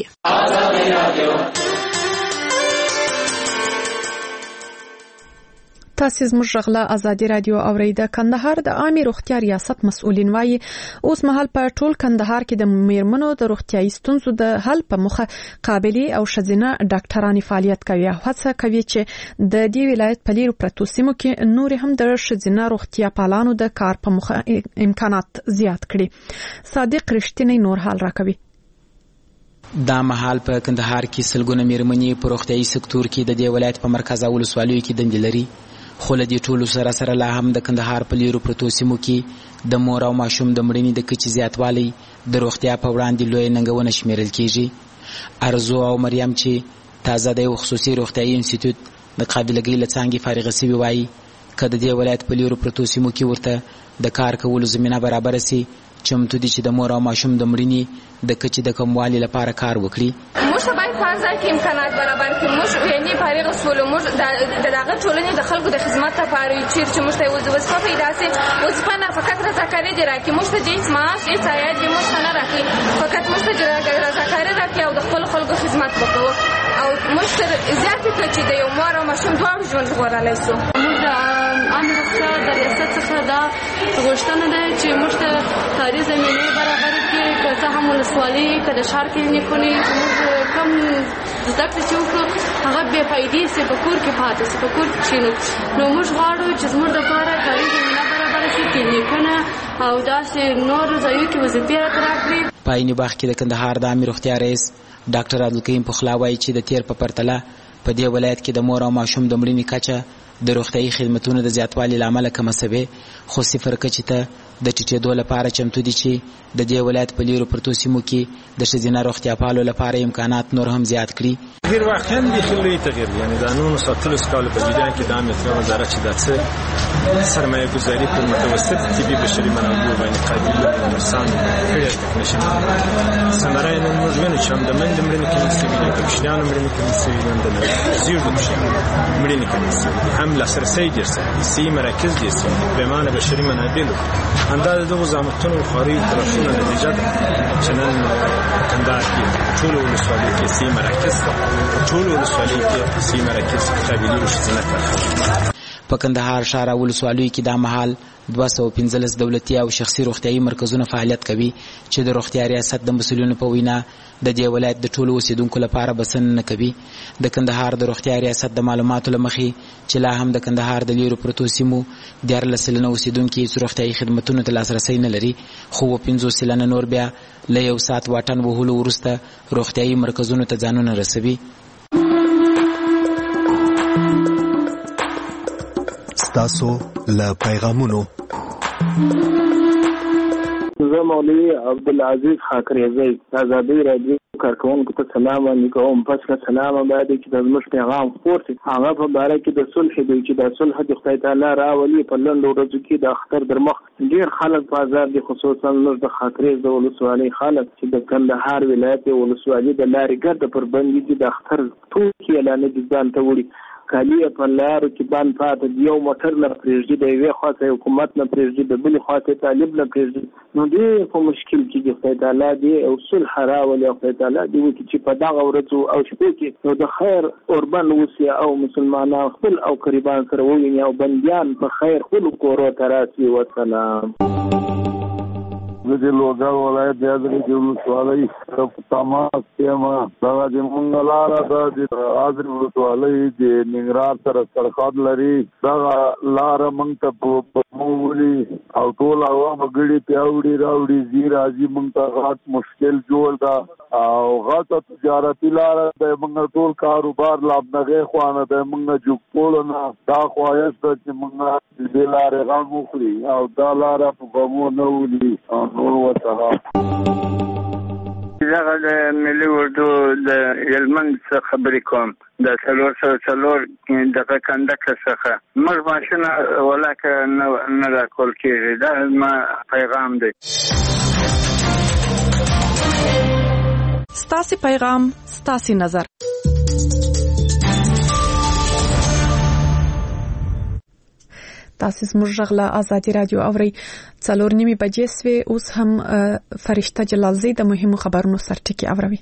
تاسو زموږ غلا ازادي رادیو اوریده. کندهار د عامه روغتیا ریاست مسؤلین وایي اوس مهال په ټول کندهار کې د میرمنو د روغتیايي ستونزو د حل په موخه قابلیت او شذینه ډاکټرانی فعالیت کوي. هڅه کوي چې د دې ولایت په لیرو پرتو سیمو کې نور هم د شذینه روغتیا پالانو د کار په موخه امکانات زیات کړي. صادق رښتینی نور حال راکوي. دا مهال په کندهار کې سلګونه میرمنې په روغتیايي سکتور کې د دې ولایت په مرکز او ولسوالیو کې دندې لري. خو له دې ټولو سره لا هم د کندهار په لیرو پرتو سیمو کې د مور او ماشوم د مړینې د کچې زیاتوالی د روغتیا په وړاندې لویه ننګونه شمیرل کېږي. ارزو او مریم چې تازه د یو خصوصي روغتیايي انسټیټیوټ د قابلګۍ له څانګې فارغه سوي وایي که د دې ولایت په لیرو پرتو سیمو کې ورته د کار کولو زمینه برابره سي، چمتو دي چې د مور او ماشوم د مړینې د کچې د کموالي لپاره کار وکړي. موږ باید په ځای کې امکانات برابر کړو. موږ یعنی فارغ سولو موږ د دغه ټولنې د خلکو د خدمت لپاره چې موږ ته وظیفه پیدا سي. وظیفه نه فقط رضاکاري دی راکې، موږ ته هیڅ معاش هیڅ عاید دی موږ نه راکې، فقط موږ ته رضاکاري راکې او د خپل خلکو خدمت وکړو او موږ تر زیاتې کچې د یو مور او ماشوم دواړو ژوند ژغورلی سو. موږ د عامه روغتیا د ریاست څخه دا غوښتنه ده چې موږ ته کاري زمینې برابر کړي، که څه هم ولسوالي که د ښار کلینیکونه موږ کم زده کړې چې وکړو هغه بې فایدې سي، په کور کې پاتې سي، په کور کې کښېنو. نو موږ غواړو چې زموږ دپاره کاري زمینه برابره سي، کلینیکونه او داسې نور ځایو کې وظیفې راته راکړي. په عین باغ کې د کندهار د عامې روغتیا رئیس ډاکټر عبدالکریم پخلا وایي چې د تیر په پرتله په دې ولایت کې د مور او ماشوم د مړینې کچه د روغتیايي خدمتونو د زیاتوالي له امله کمه سوې، خو صفر کچې ته د ټیټېدو لپاره چمتو دي چې د دې ولایت په لیرو پرتو سیمو کې د ښځینه روغتیاپالو لپاره امکانات نور هم زیات کړي. تغییر واقعا بیخي لوی تغییر، یعنی د قانون ساتلو څخه په جریان کې د عامه وزارت چې د سرمایه گذاری پر متوسط طبي بشري منابع باندې قابل انسان کړی تکنیشن ثمره یې موږ وینو چې هم د منډ مړینې کې مسوي د کشرانو مړینې کې مسوي د زیږون مړینې کې مسوي هم لاسرسي دي سي مراکز دي به معنی بشري منابع انداز دغه زامتونو خاري طرفونه نتیجه چې نن کندهار کې ټول ولسوالۍ کې سي مراکز ټول ولسوالۍ کې سي مراکز قابلیت شته. په کندهار ښار او ولسوالیو کې دا مهال 215 دولتي او شخصي روغتیايي مرکزونه فعالیت کوي چې د روغتیا ریاست د مسؤلینو په وینا د دې ولایت د ټولو اوسیدونکو لپاره بسنه نه کوي. د کندهار د روغتیا ریاست د معلوماتو له مخې چې لا هم د کندهار د لیرو پرتو سیمو 14 سلنه اوسیدونکي روغتیايي خدمتونو ته لاسرسی نه لري، خو 15 سلنه نور بیا له یو ساعت واټن وهلو وروسته روغتیايي مرکزونو ته ځانونه رسوي. تاسو له پیغامونو زه مولوي عبدالعزیز خاکریزی آزادی رادیو کارکونکو ته سلام علیکم. پس که سلام باید چې د زموږ پیغام خپور شي. هغه په باره کې د صلح دی چې د صلح د خدای تعالی راولي په لنډو ورځو کې د اختر در مخ ډېر خلک په آزاد دي، خصوصا موږ د خاکریز د ولسوالۍ خلک چې د کندهار ولایت ولسوالۍ د لارې ګرده پر بندي دي د اختر ټول کې اعلان دي ځان ته وړي کالي په لارو کې باندې پاتې یو موټر نه پرېږدي د یوې خواته حکومت نه پرېږدي د بلې خواته طالب نه پرېږدي نو ډېر په مشکل کې د خدای تعالی دی او صلح راولي او خدای تعالی دی چې په دغه ورځو او شپو کې نو د خیر اوربن وسی او مسلمانان خپل او قریبان سره وویني او بندیان په خیر خپل کورو ته راسي. وسلام. د لوګر ولایت د ازرې د ولسوالۍ تماس کېما دا د مونږ لاره د ازرې ولسوالۍ د ننګرهار سره سرحد لري. دا لاره مونږ ته په مولي او ټول هوا بغړي پیاوړي راوړي زی راځي مونږ ته غاټ مشکل جوړ دا او غاټه تجارتي لاره د مونږ ټول کاروبار لابنغه خوانه د مونږ جوړول نه دا خوایست چې مونږ د لارې غم وکړي او دا لاره په بمو نه ولي. دغه د ملي اردو د هلمند څخه خبرې کوم د 304 دغه کنډکټر څخه موږ ماشینه ولاکه نه راکول کېږي. دا ما پیغام دی. ستاسي پیغام ستاسي نظر. تاسو زموږ غلا آزادي رادیو اوري 4:30 بجې سوي. اوس هم فرشته جلالزی د مهمو خبرونو سرټکی اوروي.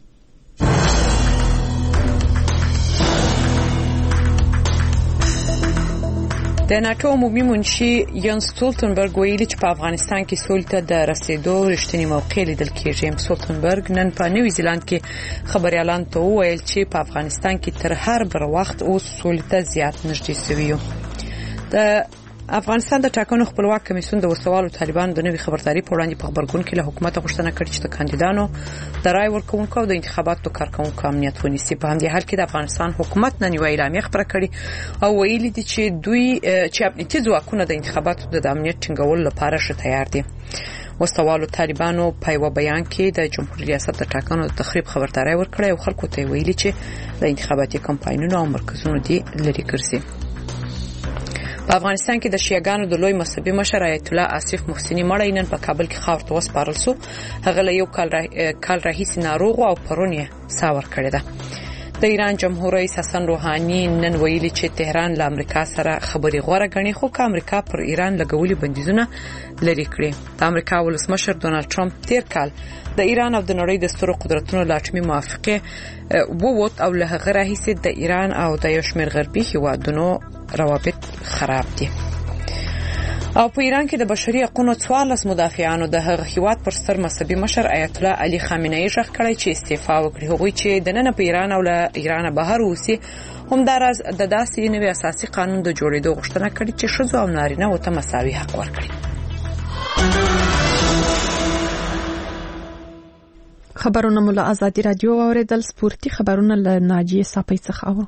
د ناتو عمومي منشي یانس سټولتنبرګ ویلي چې په افغانستان کې سولې ته د رسیدو رښتینی موقع لیدل کېږي. سټولتنبرګ نن په نیوزیلند کې خبريالان ته وویل چې په افغانستان کې تر هر بر وخت اوس سولې ته زیات نږدې شوی یو. د افغانستان د ټاکنو خپلواک کمیسیون د وسوالو طالبانو د نوي خبرداري په وړاندې په خبرګون کې له حکومت غوښتنه کړې چې د کاندیدانو د رای ورکوونکو او د انتخاباتو کارکونکو امنیت ونیسي. په همدې حال کې د افغانستان حکومت نن یو اعلامیه خبره کړې او ویلي دي چې دوی چې امنیتي ځواکونه د انتخاباتو د امنیت ټینګولو لپاره ښه تیار دي. وسوالو طالبانو په یو بیان کې د جمهوریت ریاست د ټاکنو د تخریب خبرداري ورکړه او خلکو ته ویلي چې د انتخاباتي کمپاینونو او مرکزونو دي لري ګرځي. په افغانستان کې د شیعاګانو د لوی مذهبي مشر آیت الله آصف محسنی مړی نن په کابل کې خاور ته وسپارل شو. هغه له یو کال راهیسې ناروغ او پرون یې ساور کړی ده. د ایران جمهور رئیس حسن روحاني نن ویلي چې تهران له امریکا سره خبري غوړه غني خو که امریکا پر ایران لګولي بندیزونه لري کړی. د امریکا ولسمشر ډونالد ټرمپ تیر کال د ایران او د نړۍ د سترو قدرتونو له اټومي موافقه ووت او له هغه راهیسې د ایران او د یو شمېر غربي هیوادونو روابط خراب دي. او په ایران کې د بشري حقوقو 14 مدافعانو د هغه هیواد پر ستر مذهبي مشر آیت الله علي خامنه‌ای ژغ کړی چې استعفا وکړي. هغوی چې د نن په ایران او له ایران بهر اوسي هم دراز د داسې نوي اساسي قانون د جوړېدو غوښتنه کړې چې ښځو او نارینه وته مساوي حق ورکړي. خبرونه مو له آزادي رادیو اوریدل. سپورتي خبرونه له ناجیه صافی څخه اورو.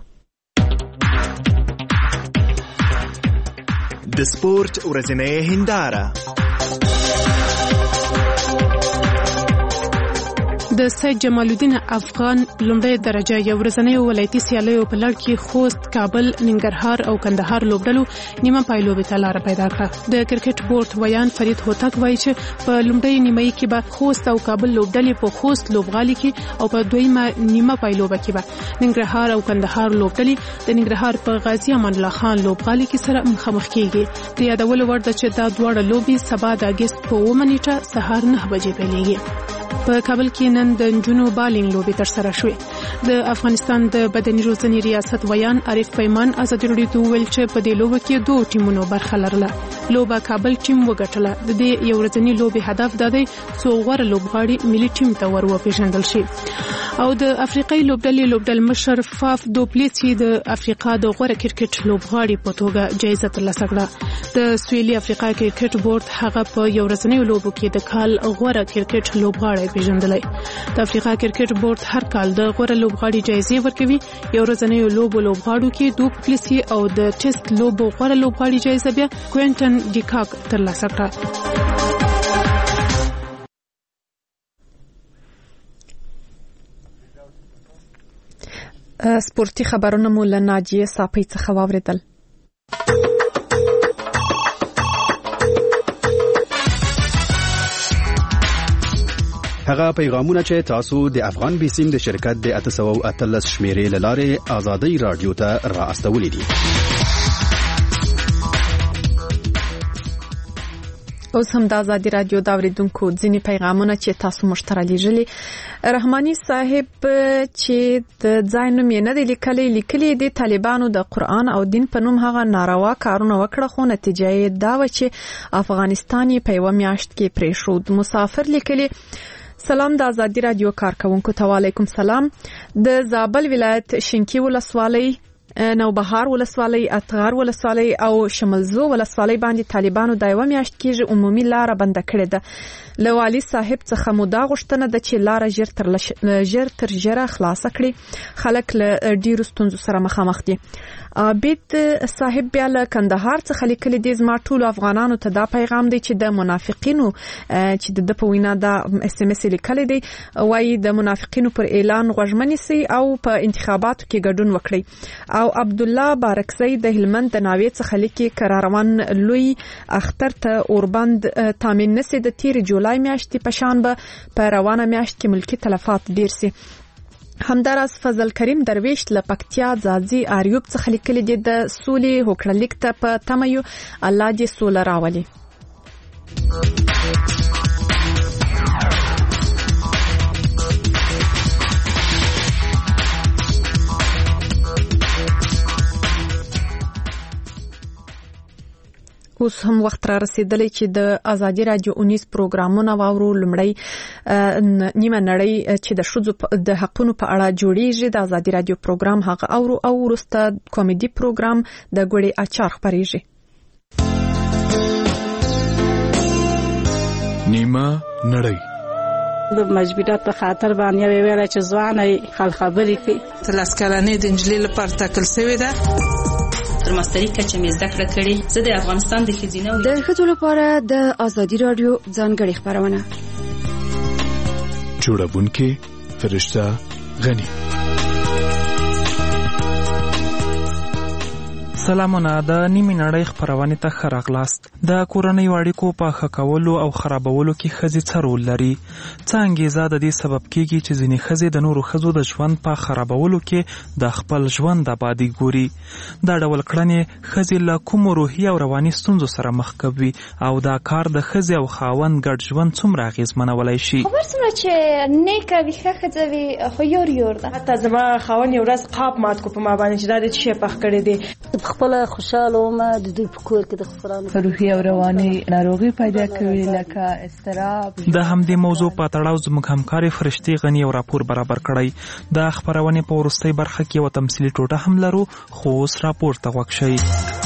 د سپورت ورځنۍ هنداره. د سید جمال الدین افغان لومړی درجه یو ورځنۍ ولایتي سیالیو په لړ کې خوست، کابل، ننګرهار او کندهار لوبډلو نیمه پایلوبې ته لار پیدا کړه. د کرکټ بورډ ویان فرید هوتک وایي چې په لومړی نیمه کې به خوست او کابل لوبډلې په خوست لوبغالي کې او په دویمه نیمه پایلوبه کې به ننګرهار او کندهار لوبډلې د ننګرهار په غازی امان الله خان لوبغالي کې سره مخامخ کیږي. د یادولو وړ ده چې دا دواړه لوبي سبا د اگست په 9 نیټه سهار 9 بجې پیلېږي. په کابل کې نن د جنونو بالینګ لوبي تر سره شوې. د افغانستان د بدني روزنې ریاست ویان عارف پیمان ازادي رادیو ته ویل چې په دې لوبه کې دوه ټیمونو برخه لرله. لوبه کابل ټیم وګټله. د دې یو ورځنی لوبي هدف د دې څو غوړ لوبغاړي ملي ټیم ته ورپېژندل شي. او د افریقای لوبډل مشر فاف دوپلیسی د افریقا د غوړ کرکټ لوبغاړي په توګه جایزه ترلاسه کړه. د سویلي افریقا کرکټ بورډ هغه په یو ورځنی لوبو کې د کال غوړ کرکټ لوبغاړي پیژندلای. د افریقا کرکټ بورډ هر کال د غوړ لوبغاړي جایزې ورکوي. یو ورځنی لوبغاړو کې دوپلیسی او د ټیسټ لوبو غوړ لوبغاړي جایزه بیا کوینټن ډیکاک ترلاسه کړه. سپورتي خبرونه مو له ناجیه صافی څخه واوریدل. هغه پیغامونه چې تاسو د افغان بیسیم د شرکت د 813 شمیرې لاره آزادۍ رادیو ته را استولې دي. اوس هم د آزادي رادیو د اوریدونکو ځینې پیغامونه چې تاسو مشترک لیږلي. رحماني صاحب چې د ځای نوم یې نه دی لیکلي د طالبانو د قرآن او دین په نوم هغه ناروا کارونه وکړه، خو نتیجه یې دا و چې افغانستان یې په یوه میاشت کې پرېښود. مسافر لیکلي سلام د آزادي رادیو کارکونکو ته. وعلیکم سلام. د زابل ولایت شینکی ولسوالۍ، نوبهار ولسوالۍ، اتغار ولسوالۍ او شملزو ولسوالۍ باندې طالبانو د یوه میاشت کېږي عمومي لاره بنده کړې ده. له والي صاحب څخه مو دا غوښتنه ده چې لاره ژر تر ژره خلاصه کړي. خلک له ډیرو ستونزو سره مخامخ دي. عابد صاحب بیا له کندهار څخه لیکلي دي زما ټولو افغانانو ته دا پیغام دی چې د منافقینو چې د په وینا دا اس ام اس لیکلي دی، وایي د منافقینو پر اعلان غوږ مه نیسئ او په انتخاباتو کې ګډون وکړئ. او عبدالله بارکزی د هلمند د ناوې څخه لیکي که روان لوی اختر ته اوربند تامین نسي د تیر جولای میاشتې په شان به په روانه میاشت کې ملکی تلفات ډیر سي. همداراز فضل کریم درویش له پکتیا ځاځي اریوب څخه لیکلي دي د سولې هوکړه لیک ته په تمه یو، الله دې سوله راولي. اوس هم وخت را رسیدلی چې د آزادي رادیو 19 پروګرامونه واورو. لمړی نیمه نړۍ چې د ښځو د حقونو په اړه جوړیږي د آزادي رادیو پروګرام هغه اورو، او وروسته کامیډي پروګرام د ګوړې اچار خپریږي. نیمه نړۍ د مجبورات په خاطر باندې ویل چې ځواني خل خبرې کوي. تلسکرانې د انجلۍ لپاره ټاکل شوې ده. تر ماستري کچه مې زده کړه کړې. زه د افغانستان د ښځینه د ښځو لپاره د آزادي رادیو ځانګړې خپرونه جوړونکې فرشته غني. سلامونه. د نیمه نړۍ خبرونه ته ښه راغلاست. د کورنۍ اړیکو په ښه کولو او خرابولو کې ښځې څه رول لري؟ څه انګیزه د دې سبب کیږي چې ځینې ښځې د نورو ښځو د ژوند په خرابولو کې د خپل ژوند آبادي ګوري؟ دا ډول کړنې ښځې له کومو روحي او رواني ستونزو سره مخ کوي او دا کار د ښځې او خاوند ګډ ژوند څومره اغېزمنولی شي؟ خبر څومره چې نیکه وي ښه ښځه وي خو یور ده. حتی زما خاوند یو ورځ قاب مات کو په ما باندې چې دا د څه پخ کړی دی. خپل خوشاله ومه د دوی په کور کې د خسرانو روحي او رواني ناروغي پیدا کوي لکه اضطراب. د همدې موضوع په تړاو زموږ همکاري فرشتي غني او راپور برابر کړی. د خبرونه په وروستۍ برخه کې یو تمثيلي ټوټه هم لرو، خو اوس راپور ته غوږ شئ.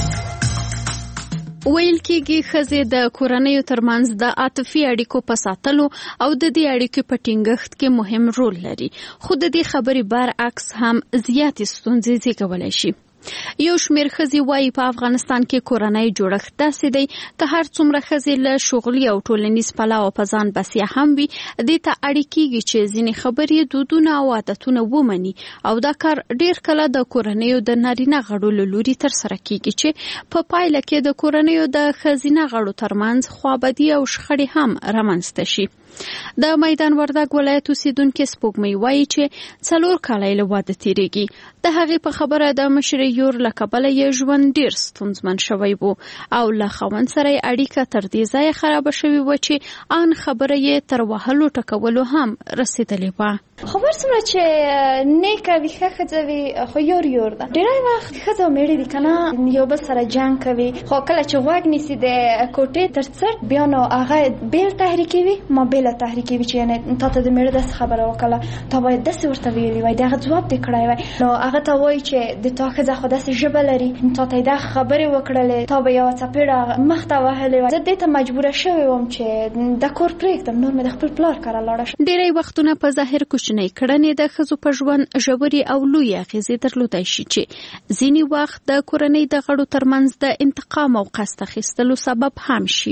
ویل کېږي ښځې د کورنیو ترمنځ د عاطفي اړیکو په ساتلو او د دې اړیکو په ټینګښت کې مهم رول لري، خو د دې خبرې برعکس هم زیاتې ستونزې زیږولی شي. یو شمېر ښځې وایي په افغانستان کې کورنۍ جوړښت داسې دی که هر څومره ښځې له شغلي او ټولنیز پلوه په ځان بسیا هم وي، دې ته اړ کېږي چې ځینې خبرې، دودونه او عادتونه ومني، او دا کار ډېر کله د کورنیو د نارینه غړو له لوري ترسره کېږي چې په پایله کې د کورنیو د ښځینه غړو ترمنځ خوابدي او شخړې هم رامنځته شي. د میدان وردګ ولایت اوسیدونکې سپوږمۍ وایي چې 4 کاله له واده تیریږي. د هغې په خبره د مشرې یور له کبله یې ژوند ډیر ستونزمن شوی و او له خاوند سره یې اړیکه تر دې ځایه خرابه شوې وه چې ان خبره یې تر وهلو ټکولو هم رسېدلې وه. خبر څومره چې نیکه وي ښه ښځه وي خو یور ده. ډېری وخت ښځه او مېړه دي که نه یو بل سره جنګ کوي، خو کله چې غوږ نیسي د کوټې تر څټ بیا نو هغه بیل تحریکوي ما بیله تحریکوي چې یعنې تا ته د مېړه داسې خبره وکړه، تا باید داسې ورته ویلي وای، د هغه ځواب دې کړی وای، نو هغه ته وایي چې د تا ښځه خو داسې ژبه لري، تا ته یې دا خبرې وکړلې، تا به یوه څپېړه مخ ته وهلې وای. زه دې ته مجبوره شوې وم چې د کور پرېږدم، نور مې د خپل پلار کره لاړه شم. ډېری وختونه په ظاهر کوچنۍ کړنې د ښځو په ژوند ژورې او لویې اغېزې درلودای شي چې ځینې وخت د کورنۍ د غړو ترمنځ د انتقام او قصد اخیستلو سبب هم شي.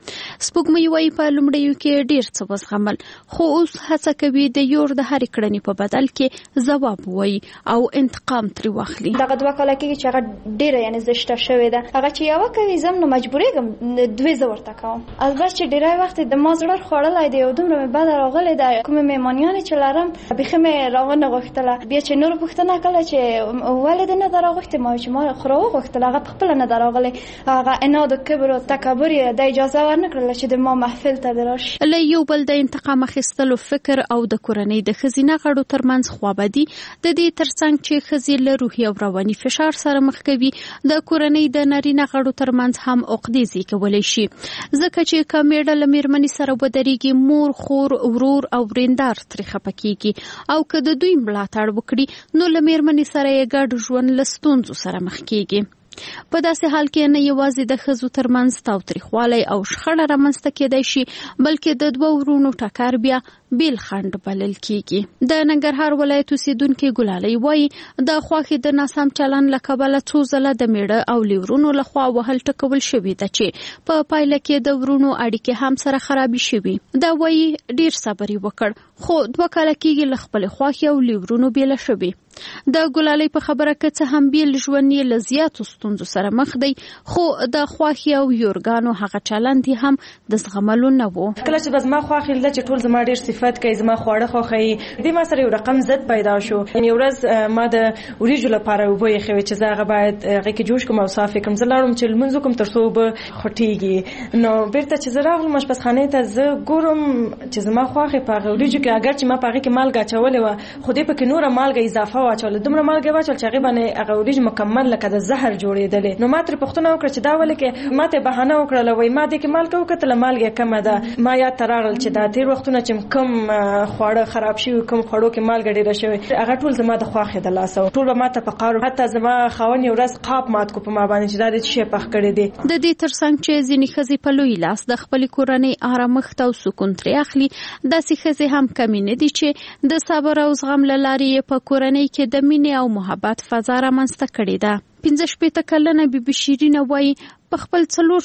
سپوږمۍ وايي په لومړیو کې ډیر څه وزغمل، خو اوس هڅه کوي د یور د هرې کړنې په بدل کې ځواب وایي او انتقام ترې واخلي. دغه 2 کاله کې چې هغه ډیره یعنی زشته شوې ده، هغه چې یو کوي زم نو مجبورېږم 2 زه ورته کوم. البته چې ډیری وخت د ما زړه خوړلای دی او دومره مې بد راغلی ده، کومې مېمانیانې چې لرم بیخي مې راونه غوښتله. بیا چې نور پوښتنه کله چې ولې دې نه دراغوښتې، ما چې ما خو راوغوښتله، هغه په خپله نه دراغلی. هغه عناد و کبر و تکبر یې د اجازه ورنه کړله چې د ما محفل ته دې راشي. له یو بل د انتقام اخیستلو فکر او د کورنۍ د ښځینه غړو ترمنځ خوابدي د دې ترڅنګ چې ښځې له روحي او رواني فشار سره مخ کوي، د کورنۍ د نارینه غړو ترمنځ هم عقدې زیږولی شي. ځکه چې که میړه له میرمنې سره ودرېږي، مور، خور، ورور او ورېندار ترې خفه کېږي، او که د دوی ملاتړ وکړي نو له میرمنې سره یې ګډ ژوند له ستونزو سره مخ کېږي. په داسې حال کې نه یوازې د ښځو ترمنځ تاوتریخوالی او شخړه رامنځته کېدای شي، بلکې د 2 ورونو ټکر بیا بیل خنډ بلل کېږي. د ننګرهار ولایت اوسیدونکې ګلالۍ وایي د خواښې د ناسم چلن له کبله 2 ځله د میړه او لیورونو لخوا وهل ټکول شوي ده، چې په پایله کې د ورونو اړیکې هم سره خرابې شوي. دا وایي ډیر صبر یې وکړ، خو 2 کاله کېږي له خپلې خواښې او لیورونو بیله شوي. د ګلالۍ په خبره که څه هم بیل ژوند یې له زیاتو ستونزو سره مخ دی، خو د خواښې او یورګانو هغه چلند هم د زغملو نه و. کله چې زما خواښې لیده چې ټول زما ډېر صفت کوي، زما خواړه خوښوي، دې ما سره یو رقم ضد پیدا شو. یعنې ورځ ما د وریجو لپاره اوبه ایښې وې چې زه هغه باید هغې کې جوش کړم او صاف یې کړم. زه لاړم چې لمونځ وکړم تر څو اوبه خوټېږي. نو بېرته چې زه راغلم اشپزخانې ته، زه ګورم چې زما خواښې په هغه وریجو کې اګر چې ما په هغې کې مالګه اچولې وه، خو دې پکې نوره مالګه اضافه واچوله، دومره مالګه واچول چې هغې باندې هغه وریجې مکمل لکه د زهر جوړېدلې. نو ما ترې پوښتنه وکړه چې دا ولې کې، ما ته بهانه وکړله، وایي ما دې کې مالګه وکتله، مالګه کمه ده. ما یاد ته راغلل چې دا تېر وختونه چې کوم خواړه خراب شوي، کوم خوړو کې مالګه ډېره شوې، هغه ټول زما د خواښې د لاسه و. ټول به ما ته په قهر، حتی زما خاوند یو ورځ قاب مات کو په ما باندې چې دا دې څه شی پخ کړی دی. د دې ترڅنګ چې ځینې ښځې په لوی لاس د خپلې کورنۍ آرامښت او سکون ترې اخلي، داسې ښځې هم کمې نه دي چې د صبر او زغم له لارې په کورنۍ کې د مینې او محبت فضا رامنځته کړې ده. 15 کلنه بیبي شیرینه وایي په خپل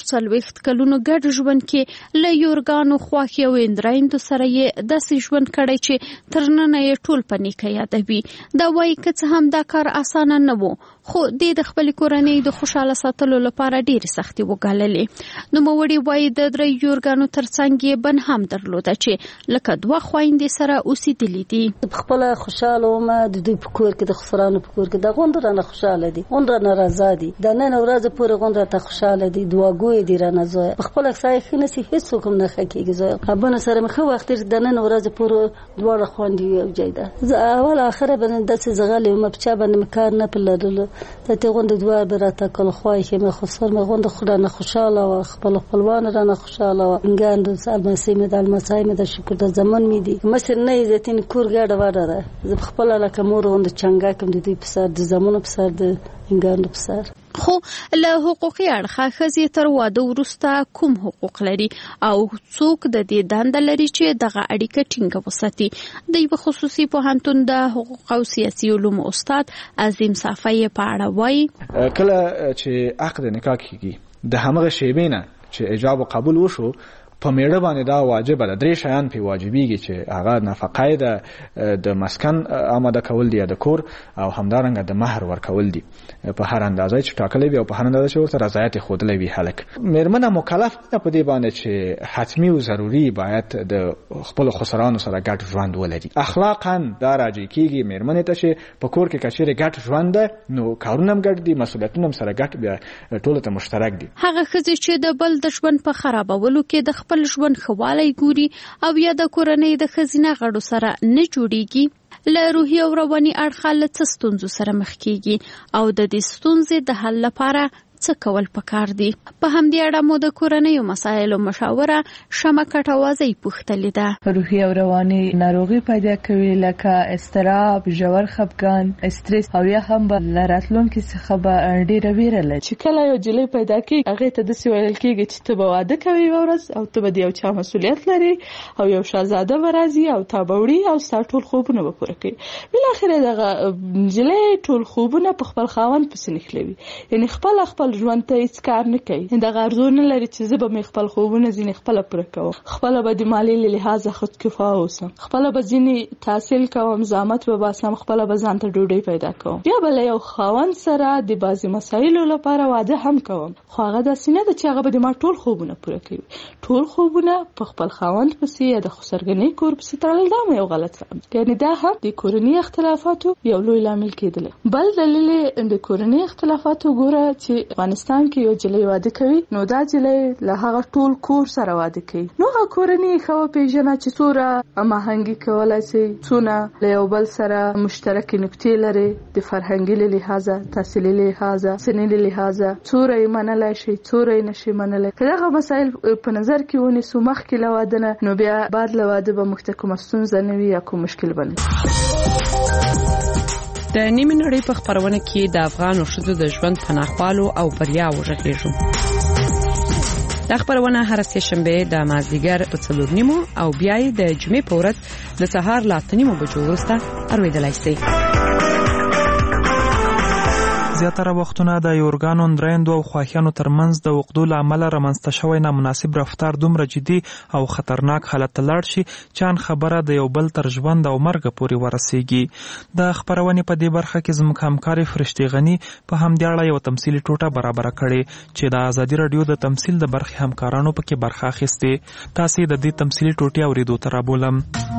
44 کلونو ګډ ژوند کې له یورګانو، خواښې او اندرایندو سره یې داسې ژوند کړی چې تر ننه یې ټول په نیکه یادوي. دا وایي که څه هم دا کار اسانه نه و، خو د خپلې کورنۍ د خوشحاله ساتلو لپاره ډېرې سختۍ وګاللې. نوموړې وایي د 3 یورګانو ترڅنګ یې بن هم درلوده چې لکه 2 خویندې سره اوسېدلې دي. خپله خوشحاله وم، د دوی په کور کې، د خسرانو په کور کې د غونډ رانه خوشحاله دي، غونډ رانه رضا دي، د نن ورځ پورې غونډ راته خوشحاله دي، دعاګوی دي رانه زوی په خپل اکسای خنه سي هیڅ کوم نه خکېږي. زوی ابونه سره مخه وخت د نن ورځ پورې دواړه خوندې یو جیده. زه اول اخره باندې داسې زغلې مې په چا باندې کار نه پلرلو، ته غونډ دوه براته کول خوای کې مې خسر مې غونډ خدا نه خوشاله او خپل خپلوان رانه خوشاله او انګاند المسې مې د المسای مې د شکر د زمان مې دي مثلا نه عزتین کور ګاډه واره زه خپل لکه مور غونډ چنګا کوم د دې په سر د زمونو په سر د انګاند په سر. خو له حقوقي اړخه ښځې تر واده وروسته کوم حقوق لري او څوک د دې دنده لري چې دغه اړیکه ټینګه وساتي؟ د یو خصوصي پوهنتون د حقوق او سیاسي علومو استاد عظیم صافی په اړه وایي کله چې عقد نکاح کیږي د همغه شیبې نه چې ایجاب او قبول وشو په میړه باندې دا واجب ده. 3 شیان په واجبېږي چې هغه نفقه ده، د مسکن آماده کول دي، د کور او همدارنګه د مہر ورکول دي په هر اندازه چې ټاکلې وي او په هر اندازه چې ورته رضایت خودلې وي. هلک میرمنه مکلف ده په دې باندې چې حتمی او ضروری باید د خپل خسرانو سره ګډ ژوند ولري. اخلاقا دا راځي کېږي میرمنه ته چې په کور کې کچېره ګډ ژوند ده نو کارونه هم ګډ دي، مسؤلیتونه هم سره ګډ بیا ټول ته مشترک دي. هغه ښځې چې د بل د ژوند په خرابولو کې د خپل ژوند خوالی ګوري او یا د کورنۍ د ښځینه غړو سره نه جوړیږي، له روحي او رواني اړخه له څه ستونزو سره مخ کیږي او د دې ستونزې د حل لپاره څه کول پکار دي؟ په همدې اړه مو د کورنۍ مسایلو مشاوره شمه کټوازی پوښتلې ده. روحي او رواني ناروغي پیدا کوي لکه اضطراب، ژور خپګان، استرس او یا هم راتلونکي څخه به ډېره ویره لري. چې کله یو جلۍ پیدا کیږي هغه ته د سوال کېږي چې ته به واده کوي ورځ او ته به د یو چا مسؤلیت لري او یو شاهزاده ورازي او تابوړي او ستاسو ټول خوبونه به پوره کوي. بل اخر دغه جلۍ ټول خوبونه په خپل خاوند پسې نخلوي، یعنی خپل خپل ژوند ته هیڅ کار نه کوي دا غرض نه لري چې زه به خپل خوبونه ځینې خپل پوره کوم خپل به د مالی له لحاظه خود کفا اوسم خپل به ځینې تحصیل کوم زحمت به باسم خپل به ځان ته ډوډۍ پیدا کوم بیا بل یو خاوند سره د بازي مسایلو لپاره واده هم کوم خو هغه د سینې د چې هغه به ما ټول خوبونه پوره کوي ټول خوبونه په خپل خاوند پسې یا د خسرګنۍ کور پسې تړل دا یو غلط فهم یعنی دا هم د کورنۍ اختلافاتو یو لوی لامل کېدل بل دلیل د کورنۍ اختلافاتو ګوره چې افغانستان کې یو جلې واده کوي نو دا جلې له هغه ټول کور سره واده کوي نو هغه کورنۍ خو پیژنه چې څوره ماهنګي کولای شي څونه له یو بل سره مشترک نقطې لري د فرهنګي له لحاظه تحصیلي له لحاظه سني له لحاظه څوره یې منلای شي څوره یې نشي منلای کله مسایل په نظر کې ونیسو مخکې له واده نو بیا بعد له واده به محتکم ستونزه نه وي یا کوم مشکل بنه د نیمه نړۍ په خبرونه کې د افغان ښځو د ژوند پناهوالو او بریا وژغېږو. دا خبرونه هر سه شنبه د مازدیګر په 4:30 او بیا د جمعې په ورځ د سهار له 8:30 بجو وروسته اوریدلای شئ. زیاتره وختونه د یورګانو درېندو او خواهیانو ترمنځ د وقدو لامل رامنځته شوی نامناسب رفتار دومره جدي او خطرناک حالت لاړ شي چې ان خبره د یو بل تر ژوند او مرګ پورې ورسیږي. د خبرونې په دې برخه کې زموږ همکاري فرشتي غنی په همدې اړه یو تمثيلي ټوټه برابر کړې چې د آزادي رادیو د تمثيل د برخې همکارانو پکې برخه اخیسته. تاسو د دې تمثيلي ټوټې اوریدو ته رابولم.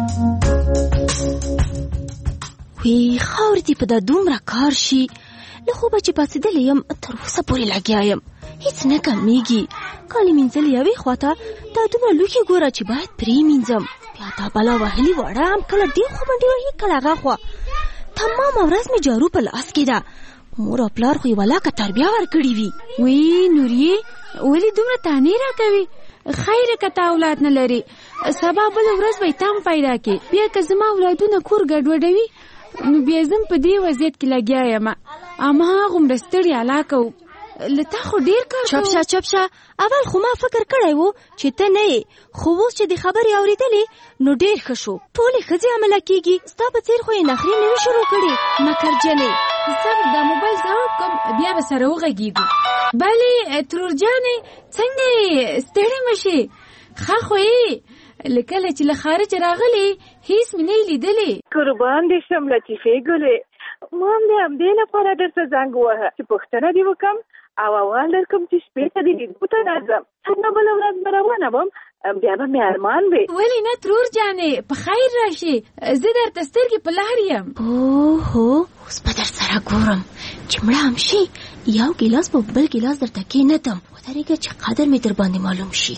وی خاور دې په د دومره کار شي له خوبه چې پاسېدلی یم تر اوسه پورې لګیا یم هیڅ نه کمیږي کالي مینځل یوې خواته دا دومره لوښي ګوره چې باید پرې مینځم بیا دا بلا وهلي واړه هم کله دې خوا منډې وهي کله هغه خوا تمامه ورځ مې جارو په لاس کې ده مور او پلار خو یې ولاکه تربیه ورکړې وي. وی نوریې ولې دومره تانې راکوي خیر کته اولاد نه لري سبا بل ورځ به تام پیدا کې بیا که زما اولادونه کور ګډوډوي نو بیا زم په دې وضعیت کې لګیا یم اما غومره ستړي علاقه لته خو ډیر کار چپ شه اول خو ما فکر کړی وو چې ته نه یې خو اوس چې د خبرې اورېدلې نو ډیر ښه شو ټولې ښځې عمله کېږي ستا په څېر خو یې نخرې نه وي شروع کړې مکرجنې زه د موبایل ځواب کوم بیا به سره وغږېږو. بلې ترور جانې څنګه ستړې مه شې ښه خو یې لکه چې له خارج راغلې هیڅ مې نه لیدلې. قربان دې شم لطیفې ګلې ما هم همدې لپاره درته زنګ ووهه چې پوښتنه دې وکړم او اول درکړم چې شپې ته دې لیدو ته راځم څنګه بله ورځ به روانه وم بیا به مې ارمان وي. ولې نه ترور جانې په خیر راشي زه درته سترګې په لار یم. اوهو اوس به در سره ګورم چې مړه هم شي یو ګیلاس په بل ګیلاس درته کېنږدم ودرېږه چې قدر مې در باندې معلوم شي.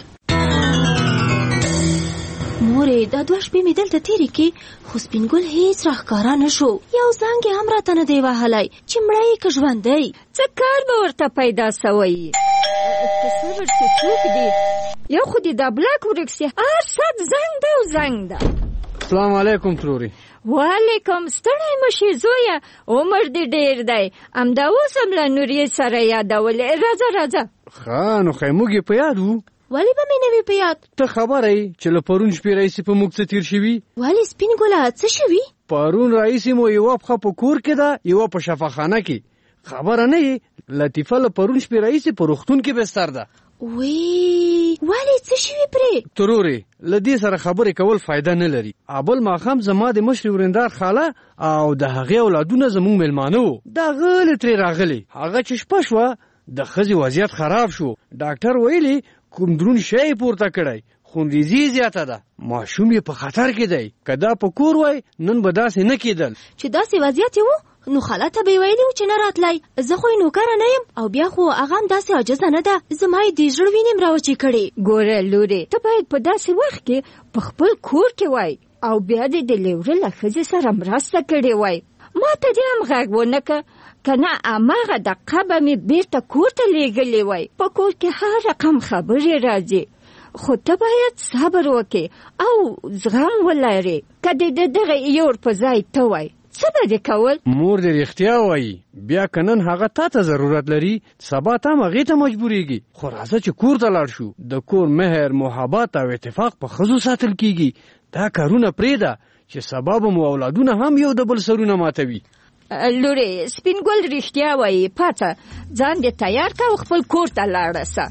مورې دا 2 شپې مې دلته تېرې کې خو سپین ګل هیڅ راښکاره نه شو یو زنګ یې هم راته نه دی وهلی چې مړه یې که ژوندی څه کار به ورته پیدا سوی په صبر چې څوک دی یو خو دې دا بلاک ورک سي هر ساعت زنګ ده او زنګ ده. السلام علیکم تروري. وعلیکم ستړی مشي زویه عمر دې ډېر دی همدا اوس هم له نوریې سره یادولې راځه ښه نو خیموږ یې په یاد وو ولی به مې نوی په یاد ته خبره یې چې له پرون شپې راهیسې په موږ څه تیر شوي ولی سپین ګله څه شوي پرون راهیسې مو یوه پښه په کور کې ده یوه په شفاخانه کې خبره نه یې لطیفه له پرون شپې راهیسې په روغتون کې بستر ده. ولی څه شوي پرې ترورې له دې سره خبرې کول فایده نه لري. بل ماښام زما د مشرې ورندار خاله او د هغې اولادونه زموږ میلمانه وو دا غلې ترې راغلي هغه چې شپه شوه د ښځې وضعیت خراب شو ډاکټر ویلي کوم درون شی پورته کړی خونریزي زیاته ده ماشوم یې په خطر کې دی که دا په کور وای نن به داسې نه کېدل. چې داسې وضعیت یې وو نو خاله ته به یې ویلي وو چې نه راتلی زه خو یې نوکره نه یم او بیا خو هغه هم داسې عاجزه نه ده زما یې د زړه وینې م راوچې کړې. ګوره لورې ته باید په داسې وخت کې په خپل کور کې وای او بیا دې د لیوره له ښځې سره مرسته کړې وای ما ته دې هم غږ ونه که کنه اماغه دقه به مې بیرته کور ته لیږلی وای په کور کې هر رقم خبرې راځي خو ته باید صبر وکې او زغم ولرې که دې د دغه یور په ځای ته وای څه به دې کول. مور دې رښتیا وایي بیا که نن هغه تا ته ضرورت لري سبا ته هم هغې ته مجبورېږي خو راځه چې کور ته لاړ شو د کور مهر محبت او اتفاق په ښځو ساتل کېږي دا کارونه پرېږده چې سبا به مو اولادونه هم یو د بل سرونه ماتوي. لورې سپین ګل رښتیا وایي، پاڅه ځان دې تیار که او خپل کور ته لاړه سه.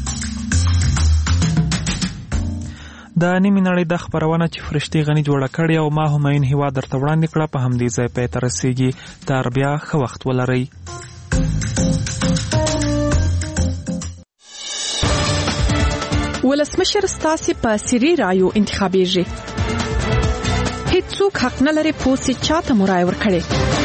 د نیمې نړۍ د خپرونه چې فرشتي غني جوړه کړې او ما هماین هیواد درته وړاندې کړه په همدې ځای پای ته رسیږي. تر بیا ښه وخت ولرئ. ولسمشر ستاسي په سری رایو انتخابیږي. هیڅوک حق نه لري پوسې چاته مرای ورکړي.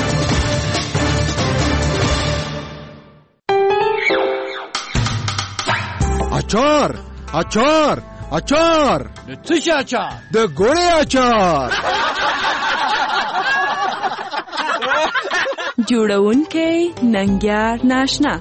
اچار اچار اچار د څه شي اچار؟ د ګوړې اچار. جوړونکی ننګیار ناشنا.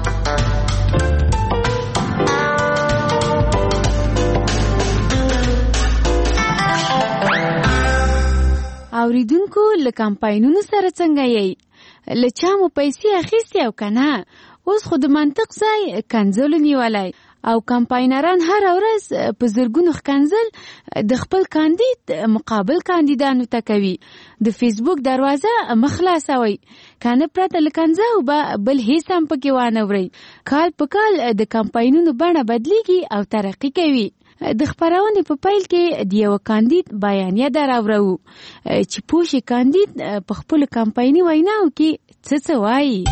اوریدونکو له کمپاینونو سره څنګه یې؟ له چا مو پیسې اخیستې او که نه؟ اوس خو د منطق ځای کنځلو نیولی او کمپاینران هر ورځ په زرګونو ښکنځل د خپل کاندید مقابل کاندیدانو ته کوي. د فیسبوک دروازه مه خلاصوئ، که نه پرته له کنځاو به بل هیڅ هم پکې وانهورئ. کال په کال د کمپاینونو بڼه بدلیږي او ترقي کوي. د خپرونې په پیل کې د یو کاندید بیانیه دراوړو چې پوه شي کاندید په خپلو کمپایني ویناو کې څه وایي.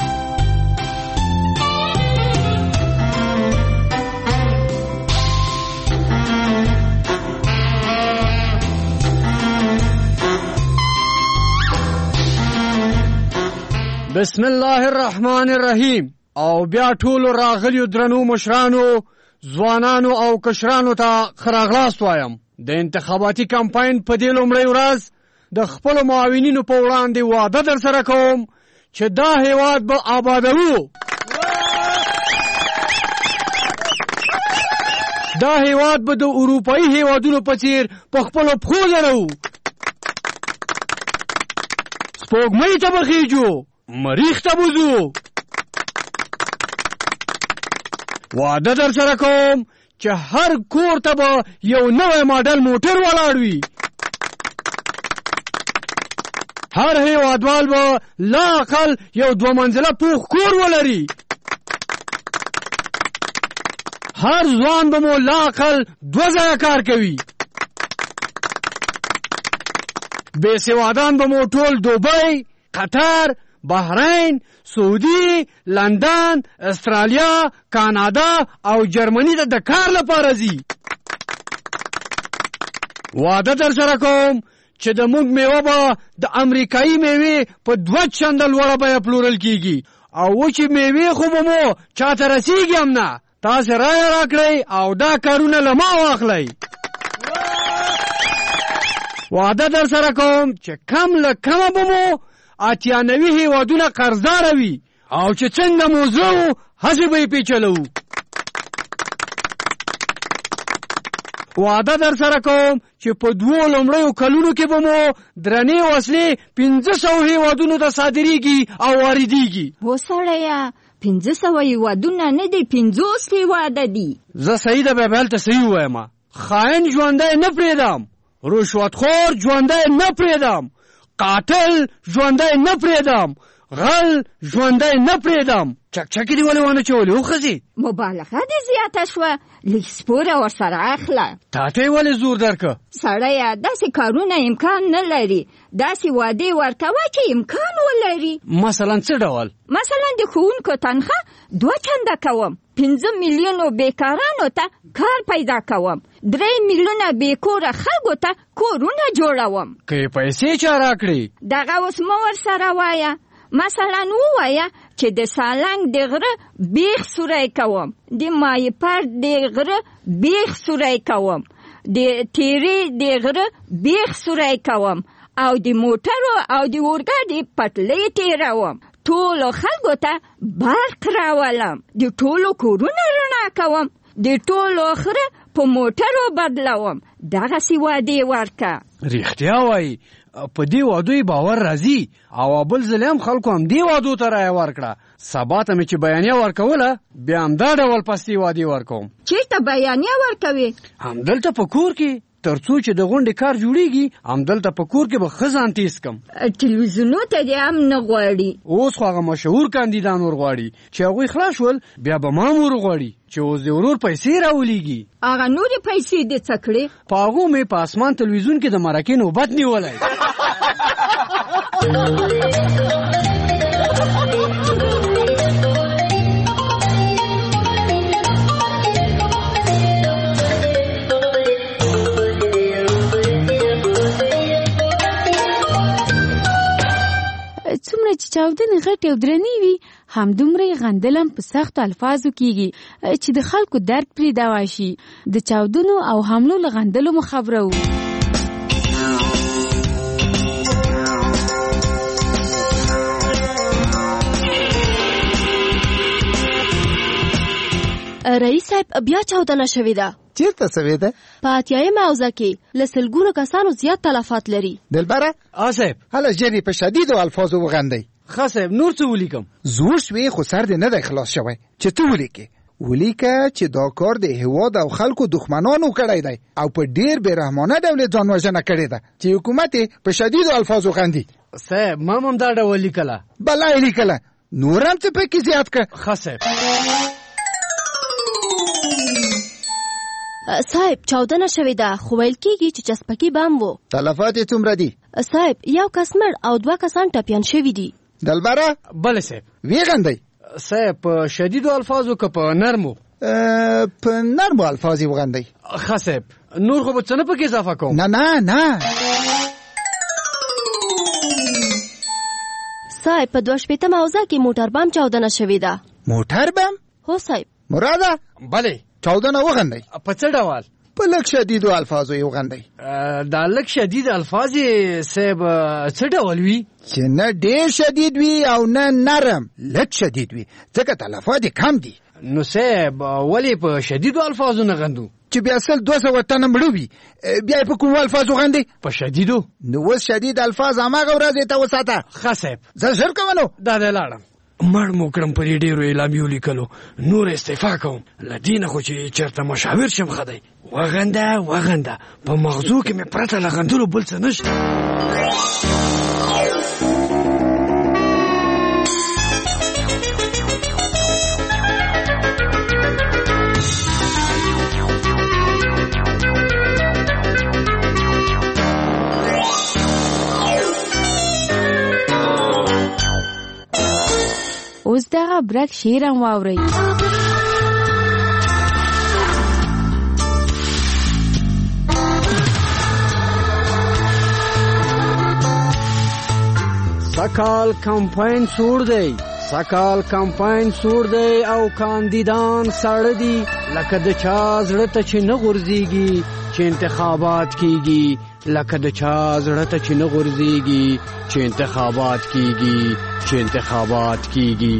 بسم الله الرحمن الرحیم. او بیا ټولو راغلیو درنو مشرانو، ځوانانو او کشرانو ته ښه راغلاست وایم. د انتخاباتي کمپاین په دې لومړۍ ورځ د خپلو معاونینو په وړاندې وعده در سره کوم چې دا هیواد به آبادوو. دا هیواد به د اروپایي هیوادونو په څیر په خپلو پښو دروو. سپوږمۍ ته به خیجو، مریخ ته به ځو. وعده در سره کوم چې هر کور ته به یو نوی ماډل موټر ولاړ وي. هر هیوادوال به لا اقل یو 2 منزله پوخ کور ولري. هر ځوان به مو لا اقل 2 ځایه کار کوي. بې سوادان به مو ټول دوبۍ، قطر، بحرین، سعودي، لندن، استرالیا، کانادا او جرمني ته د کار لپاره ځي. وعده در سره کوم چې د موږ میوه به د امریکایي میوې په 2 چنده لوړه بیه پلورل کیږي او وچې میوې خو به مو چاته رسیږي هم نه. تاسې رایه راکړئ او دا کارونه له ما واخلئ. وعده در سره کوم چې کم له کمه به مو 98 هیوادونه قرضداره وي او چې څنګه مو زه وو هسې به یې پیچلوو. وعده در سره کوم چې په 2 لومړیو کلونو کې به مو درنې وسلې 500 هیوادونو ته صادریږي او واردیږي. و سړیه 500 هیوادونه نه دي، 50 هیواده دي. زه صحیح ده بیا هلته صحیح ووایم. خاین ژوندی نه پرېږدم، رشوتخور ژوندی نه پرېږدم، قاتل ژوندی نه پرېږدم، غل ژوندی نه پرېږدم. چکچکې دې ولې ونه چولې وښځې؟ مبالغه دې زیاته شوه، لږ سپوره ورسره اخله. تاته یې ولې زور درکه؟ سړیه داسې کارونه امکان نه لري. داسې وعدې ورکوه چې امکان ولري. مثلا څه ډول؟ مثلا د ښوونکو تنخواه 2 چنده کوم، 5 میلیونو بیکارانو ته کار پیدا کوم، 3 میلیونه بیکوره خلکو ته کورونه جوړوم. که یې پیسې چا راکړي؟ دغه اوس مه ورسره وایه. مثلا ووایه چې د سالنګ د غره بیخ سوری کوم، د مایپر د غره بیخ سوری کوم، د تیرې د غره بیخ سوری کوم او د موټرو او د اورګاډي پټلۍ تیروم. ټولو خلکو ته برق راولم، د ټولو کورونه رڼا کوم، د ټولو خره په موټرو بدلوم. دغسې وعدې ورکه. رښتیا وایي، په دې وعدو یې باور راځي او بل ځل هم خلکو همدې وعدو ته رایه ورکړه. سبا ته مې چې بیانیه ورکوله بیا همدا ډول پستې وعدې ورکوم. چېرته بیانیه ورکوې؟ همدلته په کور کې. ترڅو چې د غونډې کار جوړیږي همدلته په کور کې به ښه ځان تیز کم. ټلویزیونو ته دې هم نه غواړي. اوس خو هغه مشهور کاندیدان ورغواړي چې هغوی خلاص شول بیا به ما ورغواړي چې اوس د ورور پیسې راولېږي. هغه نورې پیسې دې څه کړې؟ په هغو مې په اسمان تلویزیون کې د مرکې نوبت نیولی. څومره چې چاودنې غټې او درنې وي همدومره یې غندل هم په سختو الفاظو کېږي چې د خلکو درد پرې دوا شي. د چاودنو او حملو له غندلو مو خبره وو. رئیس صاحب بیا چاودنه شوې ده. چیرته شوې ده؟ په اتیایمه حوزه کې له سلګونو کسانو زیات تلفات لري. دلبره صاحب هله ژر په شدیدو الفاظو وغندئ. ښه صاحب نور څه ولیکم؟ زوړ شوې خو سر دې نه دی خلاص شوی چې ته ولیکې. ولیکه چې دا کار د هیواد او خلکو دښمنانو کړی دی او په ډیر بېرحمانه ډول ځان وژنه کړې ده چې حکومت په شدیدو الفاظو غندي. صاحب ما هم دا ډول لیکله. بلا یې لیکله نور هم څه پکې زیات کړه. ښه صاحب. صاحب چاودنه شوې ده خو ویل کېږي چې چسپکي بم وو. تلفات یې څومره دي؟ صاحب یو کس مړ او 2 کسان ټپیان شوي دي. دلبره بله صاحب. ویغندئ. صاحب په شدیدو الفاظو که په نرمو؟ په نرمو الفاظ یې وغندئ. ښه صاحب نور خو به څه نه پکې اضافه کوم؟ نه صاحب په 2 حوزه کې موټر بم چاودنه شوې ده. موټر بم؟ هو صاحب. مراده؟ بله چاودنه وغندئ. په څه ډول؟ په لږ شدیدو الفاظو یې وغندئ. دا لږ شدید الفاظ یې صاحب څه ډول وي؟ چې نه ډېر شدید وي او نه نرم، لږ شدید وي ځکه تلفات یې کم دي. نو صاحب ولې په شدیدو الفاظو نه غندو؟ چې بیا 200 تنه مړه وي بیا په کومو الفاظو غندې؟ په شدیدو. نو اوس شدید الفاظ هماغه ورځې ته وساته. ښه صاحب. زه ژر کوم نو. دا دی لاړم. مړ مو کړم په دې ډېرو اعلامیو لیکلو نور استعفا کوم له دې نه خو چې چېرته مشاور شم ښه دی. وغنده په مغزو کې مې پرته له غندلو بل څه نشته. اوس دغه برک شعر هم واورئ. سکال کمپاین سوړ دی، سکال کمپاین سوړ دی او کاندیدان ساړه دي لکه د چا زړه ته چې نه غورځېږي چې انتخابات کیږي، لکه د چا زړه ته چې نه غورځېږي چې انتخابات کیږي، چې انتخابات کیږي.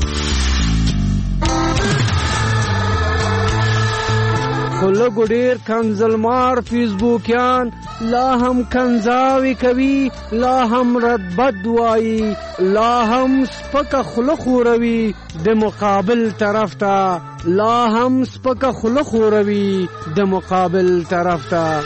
خو لږو ډېر کنزلمار فیسبوکیان لا هم کنځاوې کوي، لا هم ردبد وایي، لا هم سپکه خوله خوروي د مقابل طرف ته، لا هم سپکه خوله خوروي د مقابل طرف ته.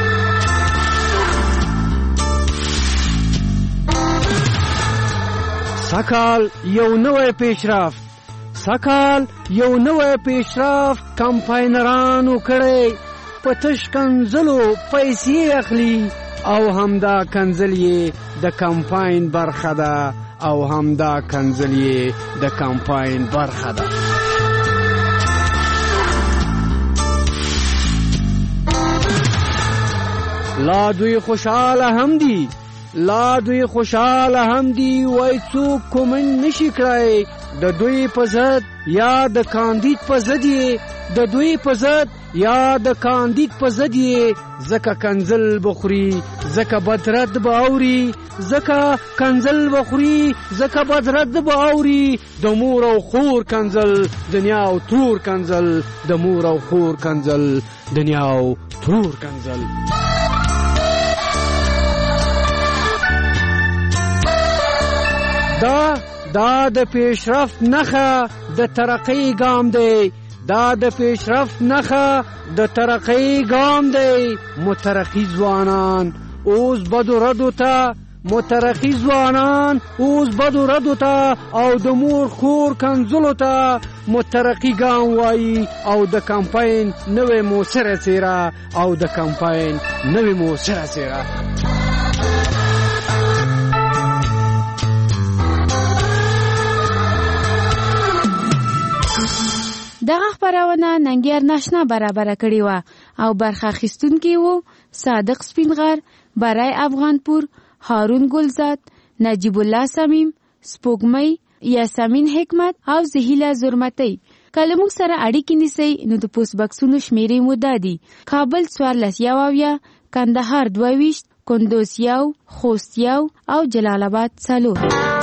سکال یو نوی پیشرفت، سکال یو نوی پیشرفت کمپاینرانو کړی، په تش کنځلو پیسې اخلي او همدا کنځل یې د کمپاین برخه ده، او همدا کنځل یې د کمپاین برخه ده. لا دوی خوشحاله هم دي، لا دوی خوشحاله هم دي، وای څوک کومن نشي کړای د دوی په ضد یا د کاندید په ضد یې، د دوی په ضد یا د کاندید په ضد یې، ځکه کنځل بخوري ځکه بدرد به اوري، ځکه کنځل بخوري ځکه بدرد به اوري. د مور او خور کنځل دنیا او تور کنځل، د مور او خور کنځل دنیا او تور کنځل. دا د پیشرفت نښه د ترقۍ ګام دی، دا د پیشرفت نښه د ترقۍ ګام دی. مترقي ځوانان اوس بدو ردو ته مترقي ځوانان اوس بدو ردو ته او د مور خور کنځلو ته مترقي ګام وایي او د کمپاین نوې موثره څیره او د کمپاین نوې موثره څیره. دغه خبرونه ننګیار ناشنا برابر کړی و او برخه اخیستونکي وو صادق سپینغر، برای افغانپور، هارون گلزاد، نجیب الله سمیم، سپوږمۍ، یاسمین حکمت او زهیله زرمتی. کله موږ سره اړیکې نیسئ نو د پوسټ بکسونو شمیرې مو دادي: کابل 14 کندهار 22 کندوز 1 خوست 1 او جلال آباد 4.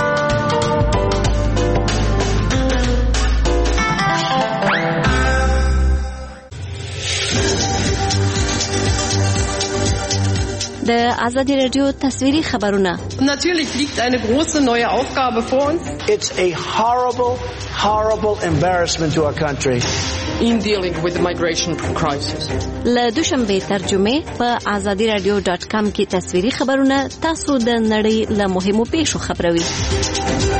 د آزادی رادیو تصویری خبرونه. Natürlich liegt eine große neue Aufgabe vor uns. It's a horrible embarrassment to our country. In dealing with the migration crisis. له دوشنبه ترجمه په azadiradio.com کې تصویری خبرونه تاسو د نړۍ له مهمو پیښو خبروي.